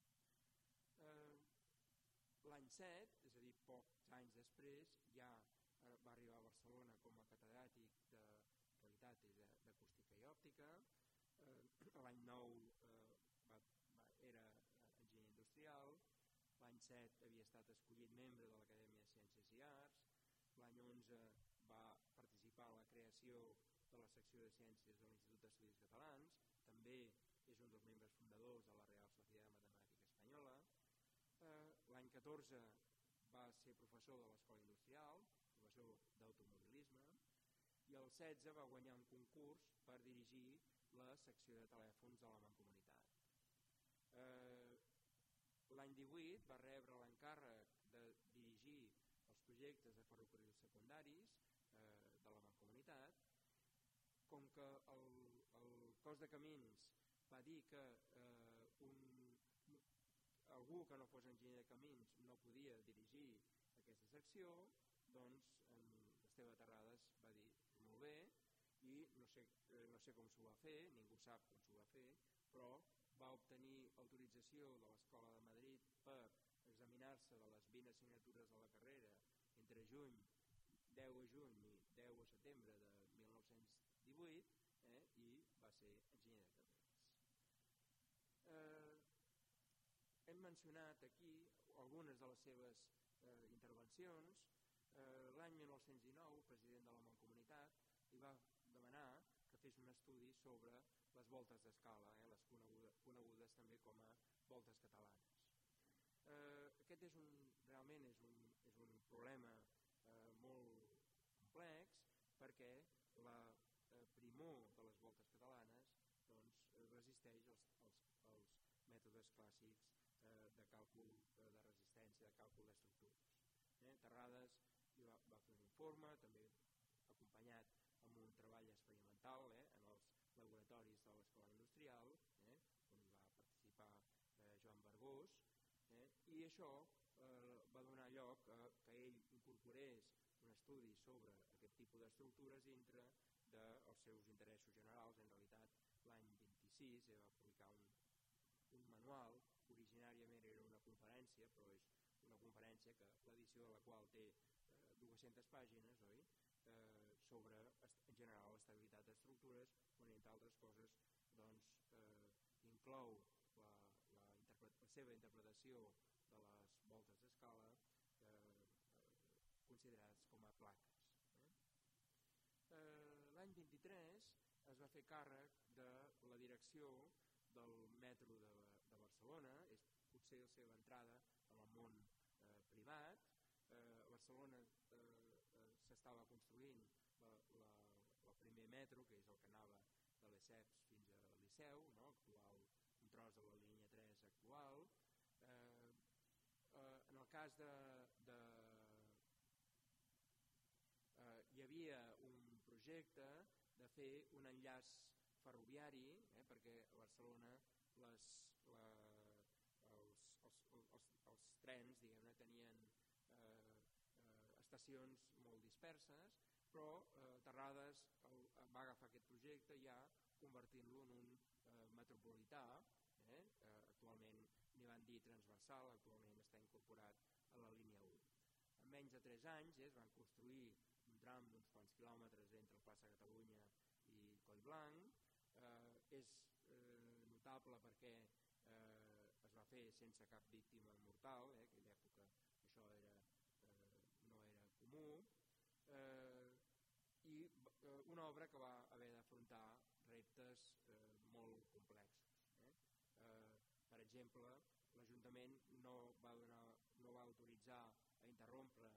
L'any 7, és a dir, pocs anys després, ja va arribar a Barcelona com a catedràtic de realitat d'acústica i òptica. L'any 9 era enginyer industrial. L'any 7 havia estat escollit membre de l'Acadèmia de Ciències i Arts. L'any 11 va participar en la creació de la secció de Ciències de l'Institut d'Estudis Catalans. També és un dels membres fundadors de la Real Sociedad Matemàtica Espanyola. L'any 14 va ser professor de l'Escola Industrial, professor d'automobilisme, i el 16 va guanyar un concurs per dirigir la secció de telèfons de la Mancomunitat. L'any 18 va rebre l'encàrrec de dirigir els projectes de ferrocarrils secundaris de la Mancomunitat. Com que el cos de camins va dir que algú que no fos enginyer de camins no podia dirigir aquesta secció, doncs l'Esteve Terrades va dir molt bé i no sé com s'ho va fer, ningú sap com s'ho va fer, però va obtenir autorització de l'Escola de Madrid per examinar-se de les 20 assignatures de la carrera entre 10 de juny i 10 de setembre de 1918 i va ser enginyer de carreres. Hem mencionat aquí algunes de les seves intervencions. L'any 1919, el president de la Mancomunitat li va demanar que fes un estudi sobre les voltes d'escala, les conegudes també com a voltes catalanes. Aquest realment és un problema molt complex perquè la primor de les voltes catalanes resisteix als mètodes clàssics de càlcul de resistència, de càlcul d'estructures. Terrades va fer un informe, també acompanyat amb un treball experimental en els laboratoris de l'Escola Industrial, on va participar Joan Vergós, i això va donar lloc a que ell incorporés un estudi sobre aquest tipus d'estructures dintre dels seus interessos generals. En realitat, l'any 26 va publicar un manual, originàriament era una conferència, però és una conferència que l'edició de la qual té 200 pàgines, sobre, en general, l'estabilitat d'estructures, on, entre altres coses, inclou la seva interpretació de les voltes d'escala considerades com a plaques. L'any 23 es va fer càrrec de la direcció del metro de Barcelona, és potser la seva entrada en el món privat. A Barcelona s'estava construint el primer metro, que és el que anava de Lesseps fins a Liceu, un tros de la línia 3 actual. En el cas hi havia un projecte de fer un enllaç ferroviari, perquè a Barcelona els trens tenien estacions molt disperses, però Terrades va agafar aquest projecte ja convertint-lo en un metropolità. Actualment n'hi van dir transversal, actualment està incorporat a la línia 1. En menys de 3 anys es van construir tram d'uns quants quilòmetres entre Plaça Catalunya i Collblanc. És notable perquè es va fer sense cap víctima mortal, en aquella època això no era comú, i una obra que va haver d'afrontar reptes molt complexos. Per exemple, l'Ajuntament no va autoritzar a interrompre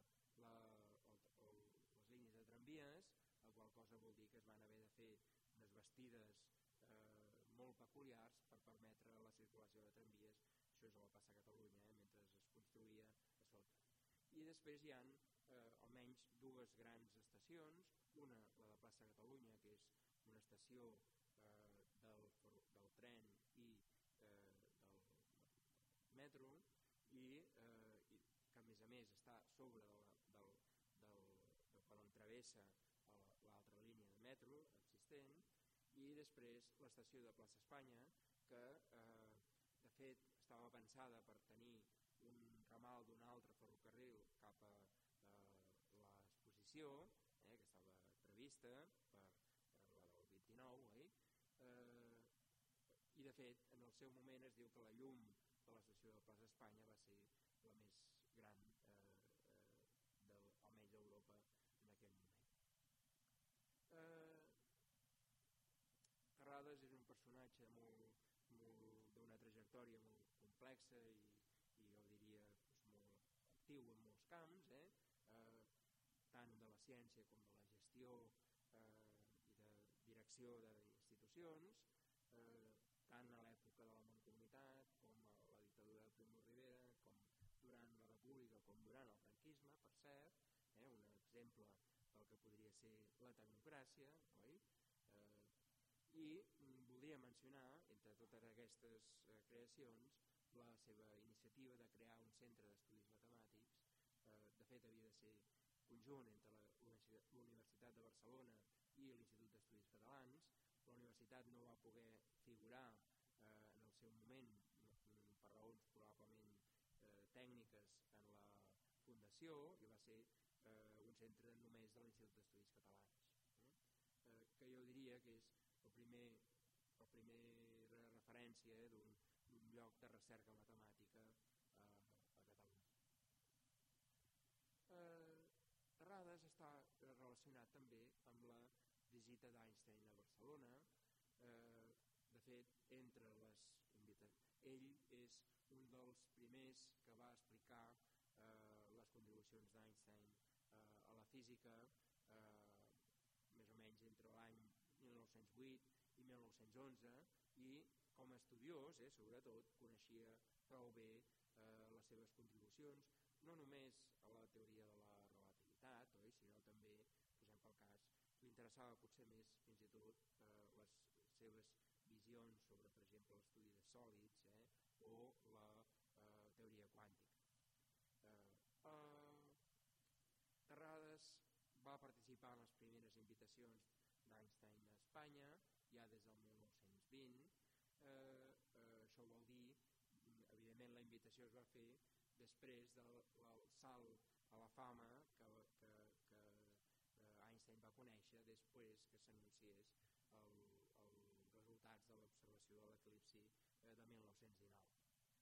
les línies de tramvies, la qual cosa vol dir que es van haver de fer unes bastides molt peculiars per permetre la circulació de tramvies. Això és a la plaça Catalunya, mentre es construïa a sota. I després hi ha almenys dues grans estacions, una, la de plaça Catalunya, que és una estació del tren i del metro, i que a més està sobre per on travessa l'altra línia de metro existent, i després l'estació de plaça Espanya, que de fet estava pensada per tenir un ramal d'un altre ferrocarril cap a l'exposició, que estava prevista per la del 29, oi? I de fet en el seu moment es diu que la llum de l'estació de plaça Espanya va ser la més gran almenys d'Europa en aquell moment. Terrades és un personatge d'una trajectòria molt complexa i jo diria molt actiu en molts camps, tant de la ciència com de la gestió i de direcció d'institucions, tant a l'època de la Mancomunitat com a la dictadura de Primo de Rivera, com durant la República, com durant el franquisme, per cert, un exemple del que podria ser la tecnocràcia, oi? I voldria mencionar, entre totes aquestes creacions, la seva iniciativa de crear un centre d'estudis matemàtics. De fet, havia de ser conjunt entre la Universitat de Barcelona i l'Institut d'Estudis Catalans. La universitat no va poder figurar en el seu moment, per raons probablement tècniques, en la fundació, i va ser un centre només de l'Institut d'Estudis Catalans, que jo diria que és la primera referència d'un lloc de recerca matemàtica a Catalunya. Terrades està relacionat també amb la visita d'Einstein a Barcelona. De fet, ell és un dels primers que va explicar les contribucions d'Einstein a la física, més o menys entre l'any 1908 i 1911, i com a estudiós, sobretot, coneixia prou bé les seves contribucions, no només a la teoria de la relativitat, sinó també, posem pel cas, li interessava potser més fins i tot les seves visions sobre, per exemple, l'estudi de sòlids o la teoria quàntica. Terrades va participar en les primeres invitacions d'Einstein a Espanya, ja des del 1920. Això vol dir, evidentment la invitació es va fer després del salt a la fama que Einstein va conèixer després que s'anunciés els resultats de l'observació de l'eclipsi de 1919.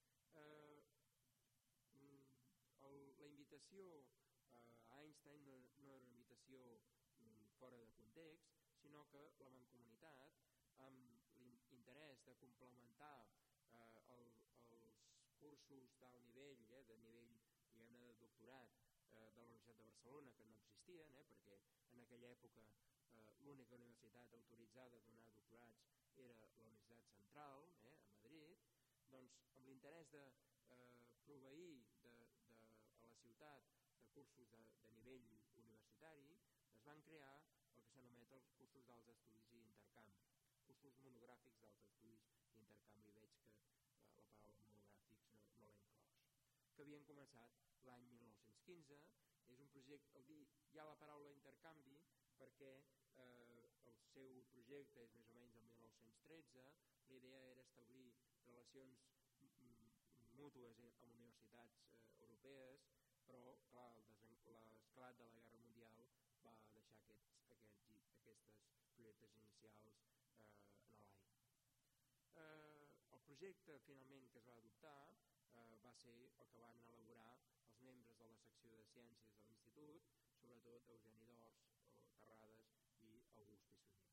La invitació a Einstein no era una invitació fora de context, sinó que la Mancomunitat, amb l'interès de complementar els cursos d'alt nivell, de nivell diguem-ne de doctorat de la Universitat de Barcelona, que no existien, perquè en aquella època l'única universitat autoritzada a donar doctorats era la Universitat Central, a Madrid, doncs amb l'interès de proveir a la ciutat de cursos de nivell universitari, es van crear el que s'anomena els cursos d'alts estudis i intercanvi, cursos monogràfics d'alts estudis i intercanvi. Veig que la paraula monogràfics no l'he inclòs, que havien començat l'any 1915. És un projecte, hi ha la paraula intercanvi perquè el seu projecte és més o menys del 1913. La idea era establir relacions mútues amb universitats europees, però clar, l'esclat de la Guerra Mundial va deixar aquestes projectes inicials en l'aire. El projecte finalment que es va adoptar va ser el que van elaborar els membres de la secció de ciències de l'institut, sobretot Eugeni d'Ors, Terrades i August Pissunyer.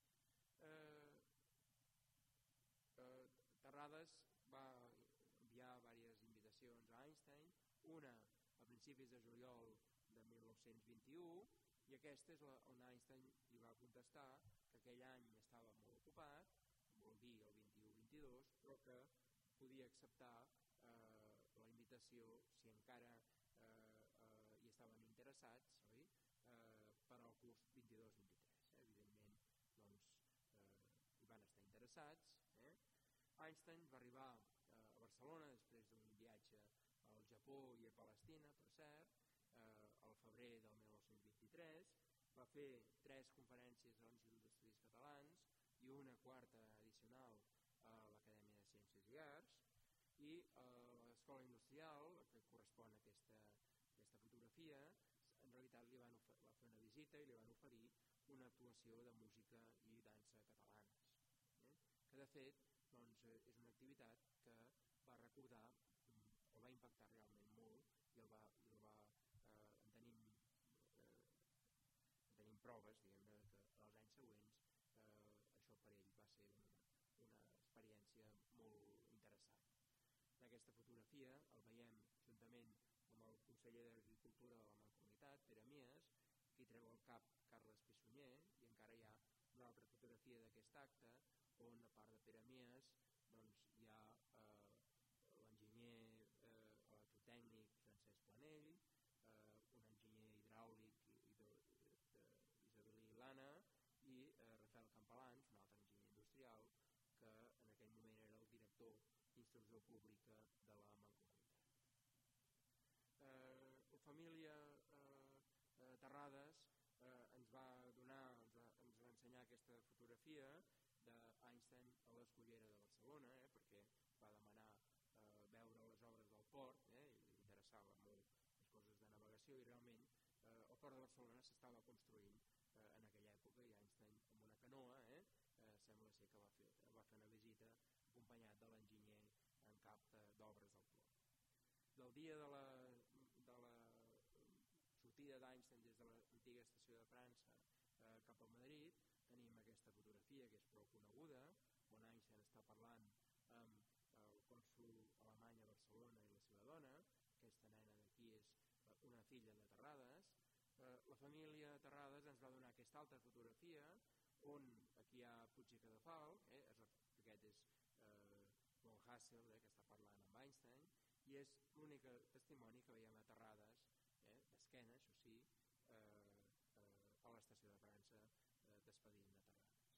Terrades va enviar diverses invitacions a Einstein, una a principis de juliol de 1921, i aquesta és on Einstein li va contestar que aquell any estava molt ocupat, vol dir el 21-22, però que podia acceptar la invitació si encara hi estaven interessats, oi? Per al curs 22-23. Evidentment, doncs, hi van estar interessats. Einstein va arribar a Barcelona després d'un viatge al Japó i a Palestina, per cert, al febrer del 1923. Va fer 3 conferències a l'Institut d'Estudis Catalans i una quarta addicional a l'Acadèmia de Ciències i Arts, i a l'Escola Industrial, que correspon a aquesta fotografia, en realitat li van fer una visita i li van oferir una actuació de música i dansa catalanes, que de fet doncs, és una activitat que va recordar, el va impactar realment molt, i en tenim proves, diguem-ne, que els anys següents això per ell va ser una experiència molt interessant. En aquesta fotografia el veiem juntament amb el conseller d'Agricultura de la Mancomunitat, Pere Mies, qui treu el cap Carles Pissunyer, i encara hi ha una altra fotografia d'aquest acte on, a part de Pere Mies, doncs, hi ha l'enginyer electrotècnic Francesc Planell, un enginyer hidràulic Isabelí Lana i Rafael Campalans, un altre enginyer industrial, que en aquell moment era el director d'instrucció pública de la Mancomunitat. La família Terrades ens va ensenyar aquesta fotografia d'Einstein a l'Escullera de Barcelona, perquè va demanar veure les obres del port, i li interessava molt les coses de navegació, i realment el port de Barcelona s'estava construint en aquella època, i Einstein amb una canoa sembla ser que va fer una visita acompanyat de l'enginyer en cap d'obres del port. Del dia de la sortida d'Einstein des de l'antiga estació de França cap a Madrid, tenim aquesta fotografia que és prou coneguda, on Einstein està parlant amb el cònsol alemany a Barcelona i la seva dona. Aquesta nena d'aquí és una filla de Terrades. La família Terrades ens va donar aquesta altra fotografia on aquí hi ha Puig i Cadafalch, aquest és von Hassel, que està parlant amb Einstein, i és l'únic testimoni que veiem a Terrades, d'esquena, això sí, a l'estació de França despedint de Terrades.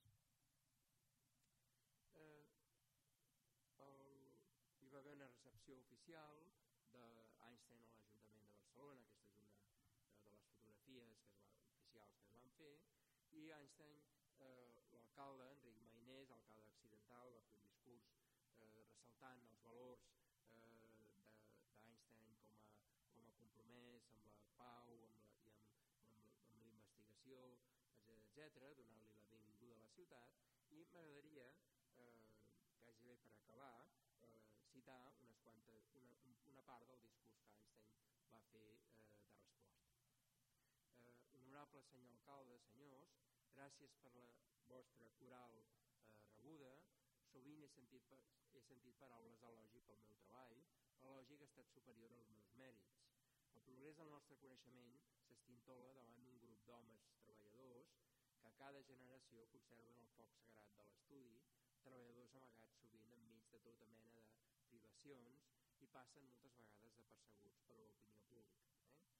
Hi va haver una recepció oficial d'Einstein a l'Ajuntament de Barcelona, aquesta és una de les fotografies oficials que es van fer, i Einstein, l'alcalde Enric Mainés, alcalde accidental, va fer un discurs ressaltant els valors d'Einstein com a compromès amb la pau i amb la investigació, etc., donant-li la benvinguda a la ciutat, i m'agradaria, quasi per acabar, citar una part del discurs que Einstein va fer de resposta. Honorable senyor alcalde, senyors, gràcies per la vostra coral rebuda. Sovint he sentit paraules d'elogi pel meu treball. L'elogi que ha estat superior als meus mèrits. El progrés del nostre coneixement s'estintola davant d'un grup d'homes treballadors que a cada generació conserven el foc sagrat de l'estudi, treballadors amagats sovint enmig de tota mena de privacions i passen moltes vegades desapercebuts per l'opinió pública.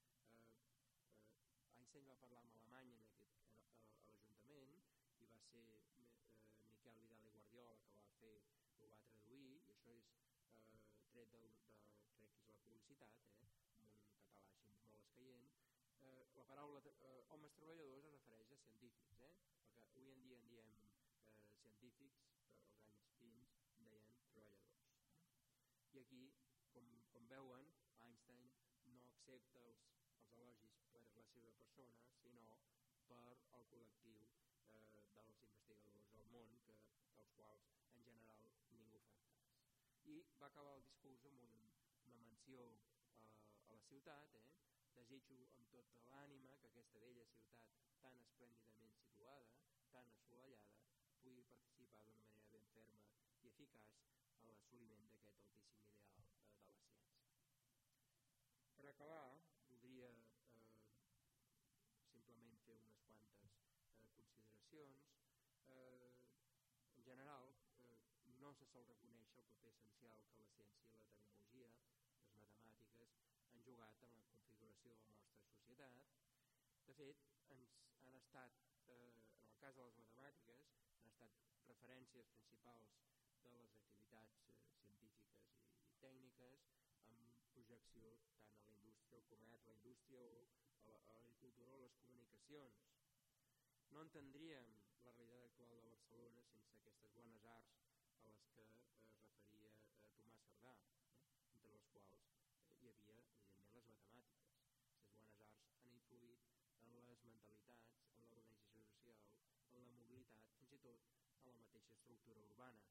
Einstein va parlar en alemany a l'Ajuntament i va ser Miquel Vidal i Guardiola que ho va traduir, i això és tret crec que és la publicitat, en un català així molt escaient. La paraula homes treballadors es refereix a científics, perquè avui en dia en diem científics, però als anys 20 en deien treballadors. I aquí, com veuen, Einstein no accepta els elogis per la seva persona, sinó per al col·lectiu dels investigadors del món, dels quals en general ningú fa cas. I va acabar el discurs amb una menció a la ciutat. Desitjo amb tota l'ànima que aquesta bella ciutat tan esplèndidament situada, tan assolellada, pugui participar d'una manera ben ferma i eficaç en l'assoliment d'aquest altíssim ideal de la ciència. Per acabar, voldria simplement fer unes quantes consideracions. En general, no se sol reconèixer el paper essencial que la ciència i la tecnologia, les matemàtiques, han jugat en la configuració de la nostra societat. De fet, han estat, en el cas de les matemàtiques, han estat referències principals de les activitats científiques i tècniques, amb projecció tant a la indústria, al comerç, la indústria o a l'agricultura o a les comunicacions. No entendríem la realitat actual de Barcelona sense aquestes bones arts a les que es referia Tomàs Cerdà, entre les quals hi havia, evidentment, les matemàtiques. Aquestes bones arts han influït en les mentalitats, en l'organització social, en la mobilitat, fins i tot en la mateixa estructura urbana.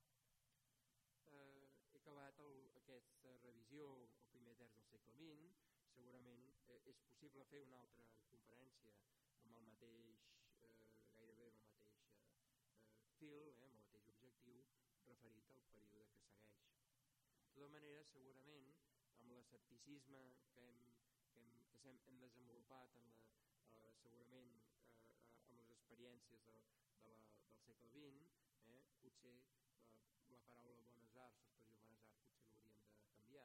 He acabat aquesta revisió al primer terç del segle XX. Segurament és possible fer una altra conferència amb el mateix, gairebé amb el mateix fil, amb el mateix objectiu, referit al període que segueix. De tota manera, segurament, amb l'escepticisme que hem desenvolupat segurament amb les experiències del segle XX, potser la paraula bones arts, l'expressió bones arts, potser l'hauríem de canviar.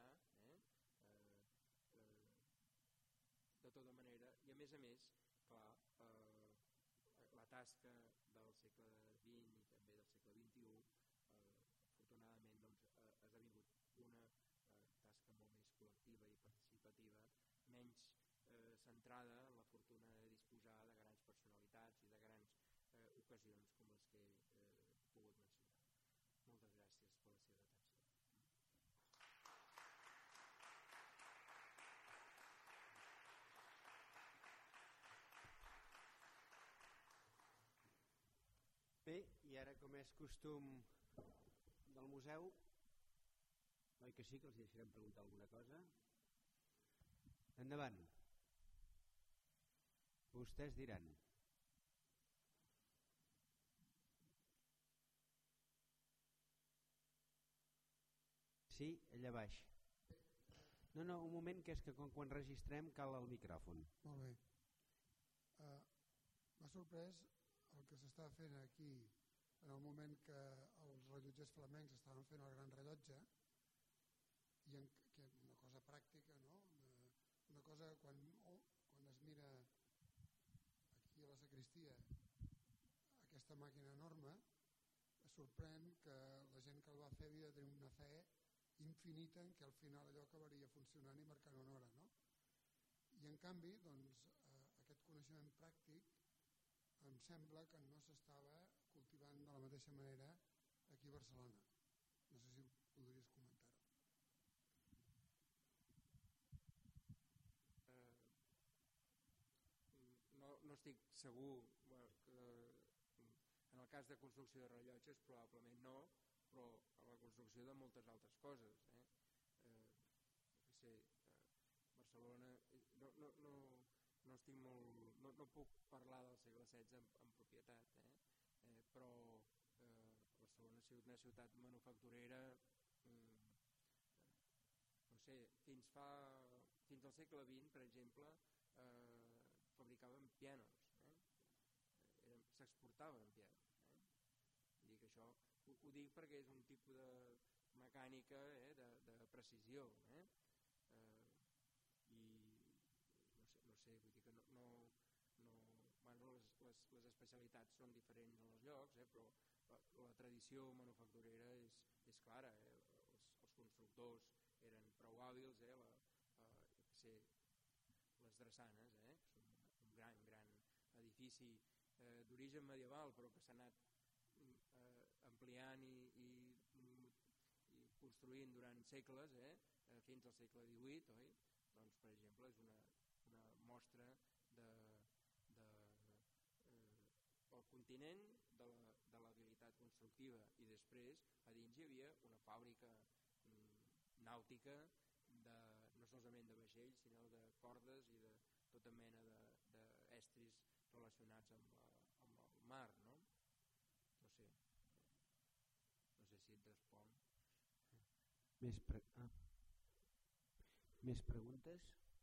De tota manera, i a més, clar, la tasca del segle XX i també del segle XXI, afortunadament, ha esdevingut una tasca molt més col·lectiva i participativa, menys centrada en la fortuna de disposar de grans personalitats i de grans ocasions com les que he pogut mencionar. Moltes gràcies per la seva atenció. Bé, i ara, com és costum del museu, oi que sí que els deixarem preguntar alguna cosa? Endavant. Vostès diran. Sí, allà baix. No, un moment, que és que quan registrem cal el micròfon. Molt bé. M'ha sorprès el que s'estava fent aquí en el moment que els rellotgers flamencs estaven fent el gran rellotge, i que una cosa pràctica, no? Una cosa quan es mira aquí a la sagristia aquesta màquina enorme, es sorprèn que la gent que el va fer havia de tenir una fe infinita en que al final allò acabaria funcionant i marcant una hora, no? I en canvi, doncs, aquest coneixement pràctic em sembla que no s'estava cultivant de la mateixa manera aquí a Barcelona. No sé si podries comentar-ho. No estic segur que en el cas de construcció de rellotges probablement no, però a la construcció de moltes altres coses. Barcelona no puc parlar del segle XVI en propietat, però Barcelona ha sigut una ciutat manufacturera, no sé, fins al segle XX, per exemple, fabricaven pianos, s'exportaven pianos. Vull dir que això ho dic perquè és un tipus de mecànica de precisió, i no sé, vull dir que les especialitats són diferents en els llocs, però la tradició manufacturera és clara. Els constructors eren prou hàbils, les drassanes, que són un gran edifici d'origen medieval, però que s'ha anat ampliant i construint durant segles, fins al segle XVIII, oi? Doncs, per exemple, és una mostra tinent de l'habilitat constructiva, i després a dins hi havia una fàbrica nàutica no solament de vaixells, sinó de cordes i de tota mena d'estris relacionats amb el mar, no? No sé si et responc. Més preguntes?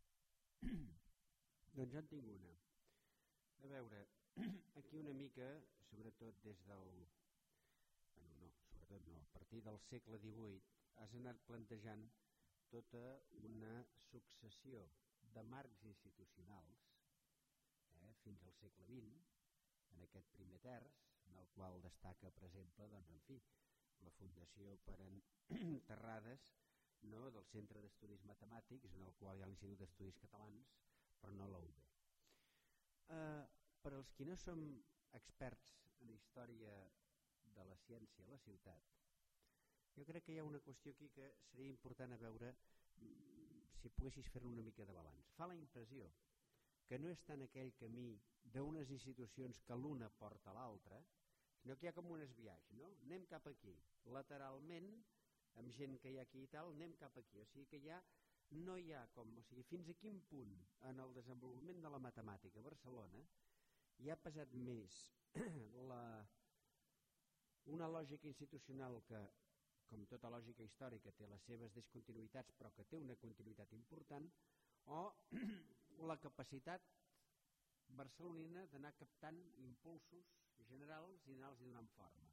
Doncs jo en tinc una. A veure, aquí una mica, sobretot des del... sobretot no, a partir del segle XVIII has anat plantejant tota una successió de marcs institucionals fins al segle XX, en aquest primer terç, en el qual destaca, per exemple, doncs, en fi, la Fundació per Terrades, no, del Centre d'Estudis Matemàtics, en el qual hi ha l'Institut d'Estudis Catalans, però no la UB. Per als qui no som experts en història de la ciència a la ciutat, jo crec que hi ha una qüestió aquí que seria important a veure si poguessis fer una mica de balanç. Fa la impressió que no és tant aquell camí d'unes institucions que l'una porta a l'altra, sinó que hi ha com un esbiaix, no? Anem cap aquí, lateralment, amb gent que hi ha aquí i tal, anem cap aquí. O sigui que no hi ha com... O sigui, fins a quin punt en el desenvolupament de la matemàtica a Barcelona hi ha pesat més una lògica institucional que, com tota lògica històrica, té les seves discontinuïtats, però que té una continuïtat important, o la capacitat barcelonina d'anar captant impulsos generals i anar-los donant forma.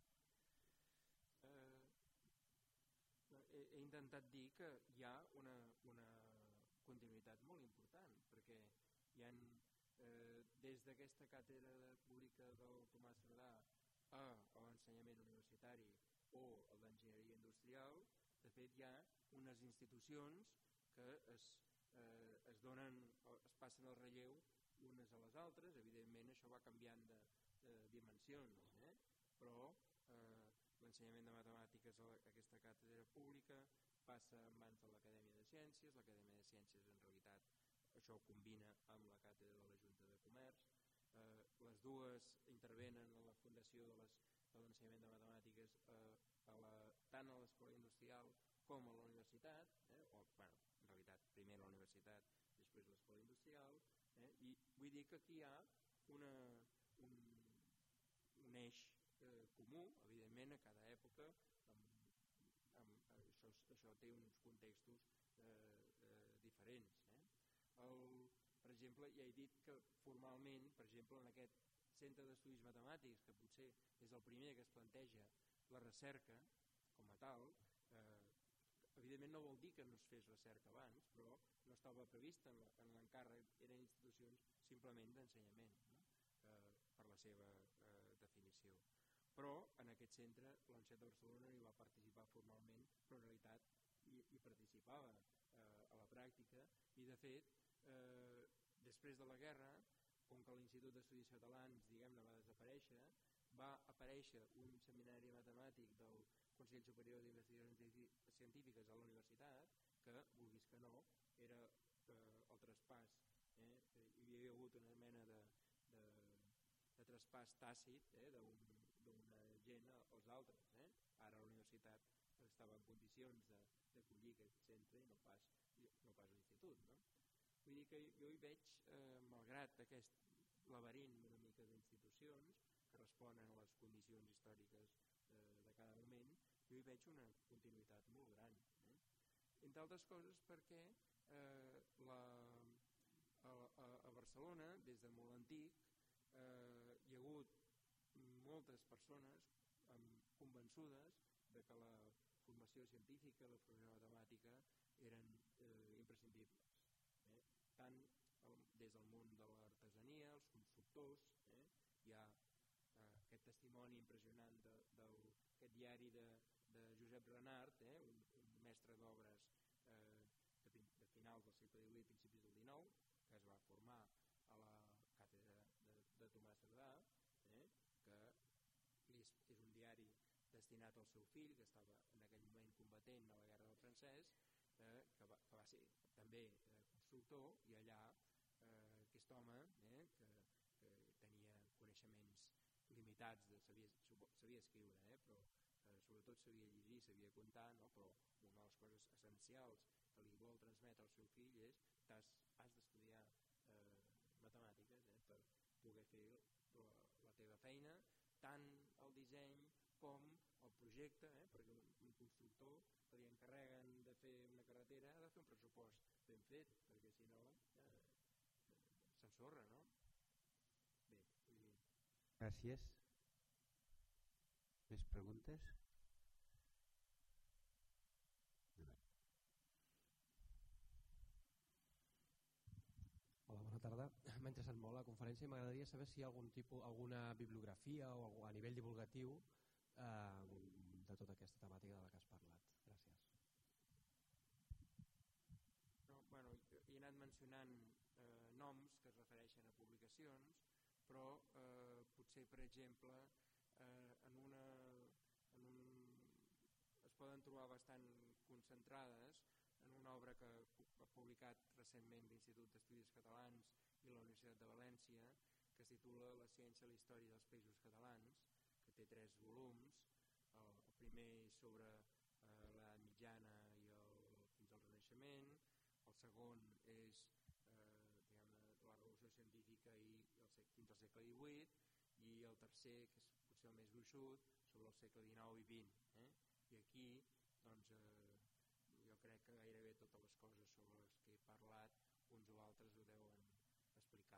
He intentat dir que hi ha una continuïtat molt important, perquè hi ha, des d'aquesta càtedra pública del Tomàs Cerdà a l'ensenyament universitari o a l'enginyeria industrial, de fet hi ha unes institucions que es passen el relleu unes a les altres. Evidentment això va canviant de dimensions, però l'ensenyament de matemàtiques a aquesta càtedra pública passa en mans de l'Acadèmia de Ciències. L'Acadèmia de Ciències en realitat això ho combina amb la càtedra de la Junta de Comerç. Les dues intervenen en la fundació de l'ensenyament de matemàtiques tant a l'Escola Industrial com a la universitat, en realitat primer a la universitat, després a l'Escola Industrial, i vull dir que aquí hi ha un eix comú, evidentment a cada època, això té uns contextos diferents. Per exemple, ja he dit que formalment, per exemple, en aquest Centre d'Estudis Matemàtics, que potser és el primer que es planteja la recerca com a tal, evidentment no vol dir que no es fes recerca abans, però no estava previst en l'encàrrec, eren institucions simplement d'ensenyament, per la seva definició. Però en aquest centre l'Ancet de Barcelona no hi va participar formalment, però en realitat hi participava a la pràctica, i de fet després de la guerra, com que l'Institut d'Estudis Catalans diguem-ne va desaparèixer, va aparèixer un seminari matemàtic del Consell Superior d'Investigacions Científiques a la universitat, que, vulguis que no, era el traspàs. Hi havia hagut una mena de traspàs tàcit d'una gent als altres. Ara la universitat estava en condicions d'acollir aquest centre i no pas l'institut. Vull dir que jo hi veig, malgrat aquest laberint una mica d'institucions que responen a les condicions històriques de cada moment, jo hi veig una continuïtat molt gran. Entre altres coses perquè a Barcelona, des de molt antic, hi ha hagut moltes persones convençudes de que la formació científica, la formació matemàtica eren imprescindibles. Tant des del món de l'artesania, els constructors, hi ha aquest testimoni impressionant d'aquest diari de Josep Renart, un mestre d'obres de finals del segle XVIII, principis del XIX, que es va formar a la càtedra de Tomàs Cerdà, que és un diari destinat al seu fill, que estava en aquell moment combatent a la guerra del francès, que va ser també constructor, i allà aquest home, que tenia coneixements limitats sabia escriure, però sobretot sabia llegir, sabia comptar, no? Però una de les coses essencials que li vol transmetre al seu fill és que has d'estudiar matemàtiques per poder fer la teva feina, tant el disseny com el projecte, perquè un constructor que li encarreguen de fer una carretera ha de fer un pressupost ben fet, perquè si no s'ensorra, no? Bé, gràcies. Més preguntes? Hola, bona tarda. M'ha interessat molt la conferència i m'agradaria saber si hi ha alguna bibliografia o a nivell divulgatiu de tota aquesta temàtica de la que has parlat. Gràcies. No, bueno, he anat mencionant noms que es refereixen a publicacions, però potser, per exemple, es poden trobar bastant concentrades en una obra que ha publicat recentment l'Institut d'Estudis Catalans i la Universitat de València, que es titula La ciència i la història dels països catalans, que té 3 volums. El primer és sobre l'edat mitjana fins al Renaixement, el segon és la revolució científica fins al segle XVIII, i el tercer, que és potser el més gruixut, sobre el segle XIX i XX. I aquí doncs, jo crec que gairebé totes les coses sobre les que he parlat uns o altres ho deuen explicar.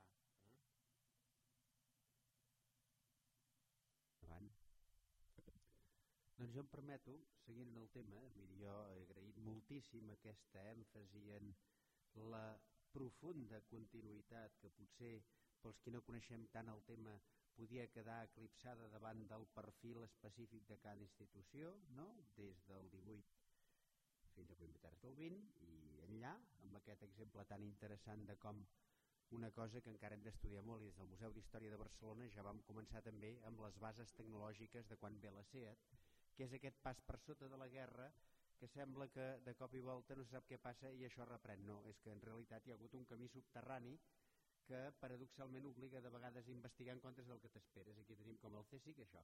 Avant. Doncs jo em permeto, seguint el tema, miri, jo he agraït moltíssim aquesta èmfasi en la profunda continuïtat que potser pels qui no coneixem tant el tema podia quedar eclipsada davant del perfil específic de cada institució, no? Des del 18 fins a primers del 20 i enllà, amb aquest exemple tan interessant de com una cosa que encara hem d'estudiar molt, i des del Museu d'Història de Barcelona ja vam començar també amb les bases tecnològiques de quan ve la SEAT, que és aquest pas per sota de la guerra que sembla que de cop i volta no se sap què passa i això reprèn. No, és que en realitat hi ha hagut un camí subterrani que paradoxalment obliga de vegades a investigar en comptes del que t'esperes. Aquí tenim com el CSIC això.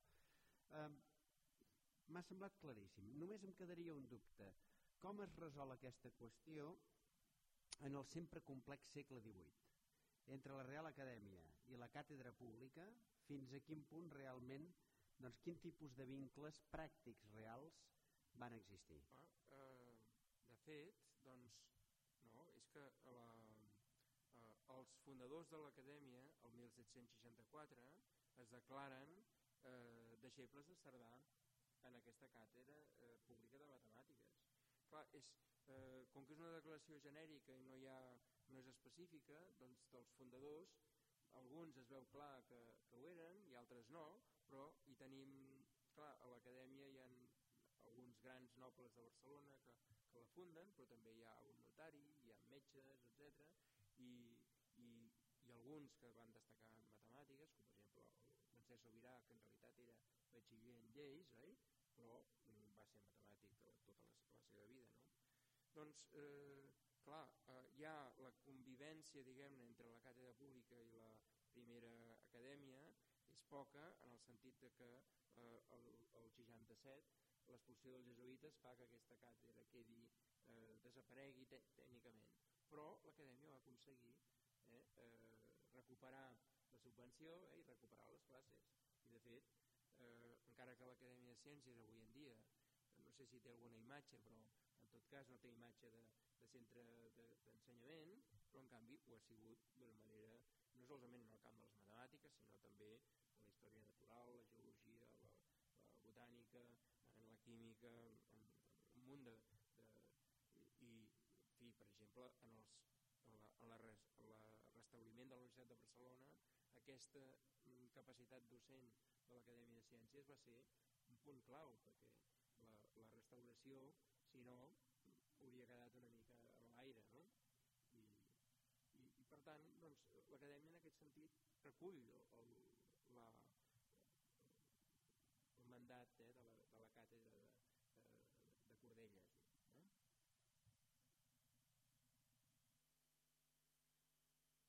M'ha semblat claríssim. Només em quedaria un dubte. Com es resol aquesta qüestió en el sempre complex segle XVIII? Entre la Real Acadèmia i la càtedra pública, fins a quin punt realment, doncs quin tipus de vincles pràctics reals van existir? De fet, doncs, no, és que els fundadors de l'Acadèmia, el 1764, es declaren deixebles de Cerdà en aquesta càtedra pública de matemàtiques. Clar, com que és una declaració genèrica i no és específica, doncs dels fundadors, alguns es veu clar que ho eren i altres no, però hi tenim, clar, a l'Acadèmia hi ha alguns grans nobles de Barcelona que la funden, però també hi ha un notari, hi ha metges, etc. I alguns que van destacar en matemàtiques, com per exemple el Francesc Sobirà, que en realitat era batxiller en lleis, però va ser matemàtic tota la seva vida, no? Doncs, clar, hi ha la convivència, diguem-ne, entre la càtedra pública i la primera acadèmia és poca, en el sentit que el 67 l'expulsió dels jesuïtes fa que aquesta càtedra desaparegui tècnicament, però l'acadèmia va aconseguir recuperar la subvenció i recuperar les classes. I de fet, encara que l'Acadèmia de Ciències avui en dia, no sé si té alguna imatge, però en tot cas no té imatge de centre d'ensenyament, però en canvi ho ha sigut d'una manera, no solament en el camp de les matemàtiques, sinó també en la història natural, la geologia, la botànica, en la química, en un munt de... I, per exemple, en el restabliment de la Universitat de Barcelona, aquesta capacitat docent de l'Acadèmia de Ciències va ser un punt clau, perquè la restauració, si no, hauria quedat una mica a l'aire, no? I per tant, doncs, l'Acadèmia en aquest sentit recull el mandat de la càtedra de Cordelles.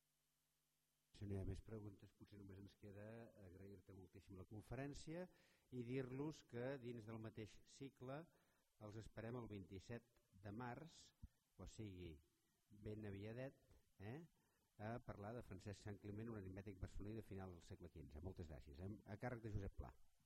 Si no hi ha més preguntes, potser només ens queda agrair-te moltíssim la conferència i dir-los que dins del mateix cicle els esperem el 27 de març, o sigui, ben aviadet, a parlar de Francesc Santcliment, un aritmètic barceloní de final del segle XV. Moltes gràcies. A càrrec de Josep Pla.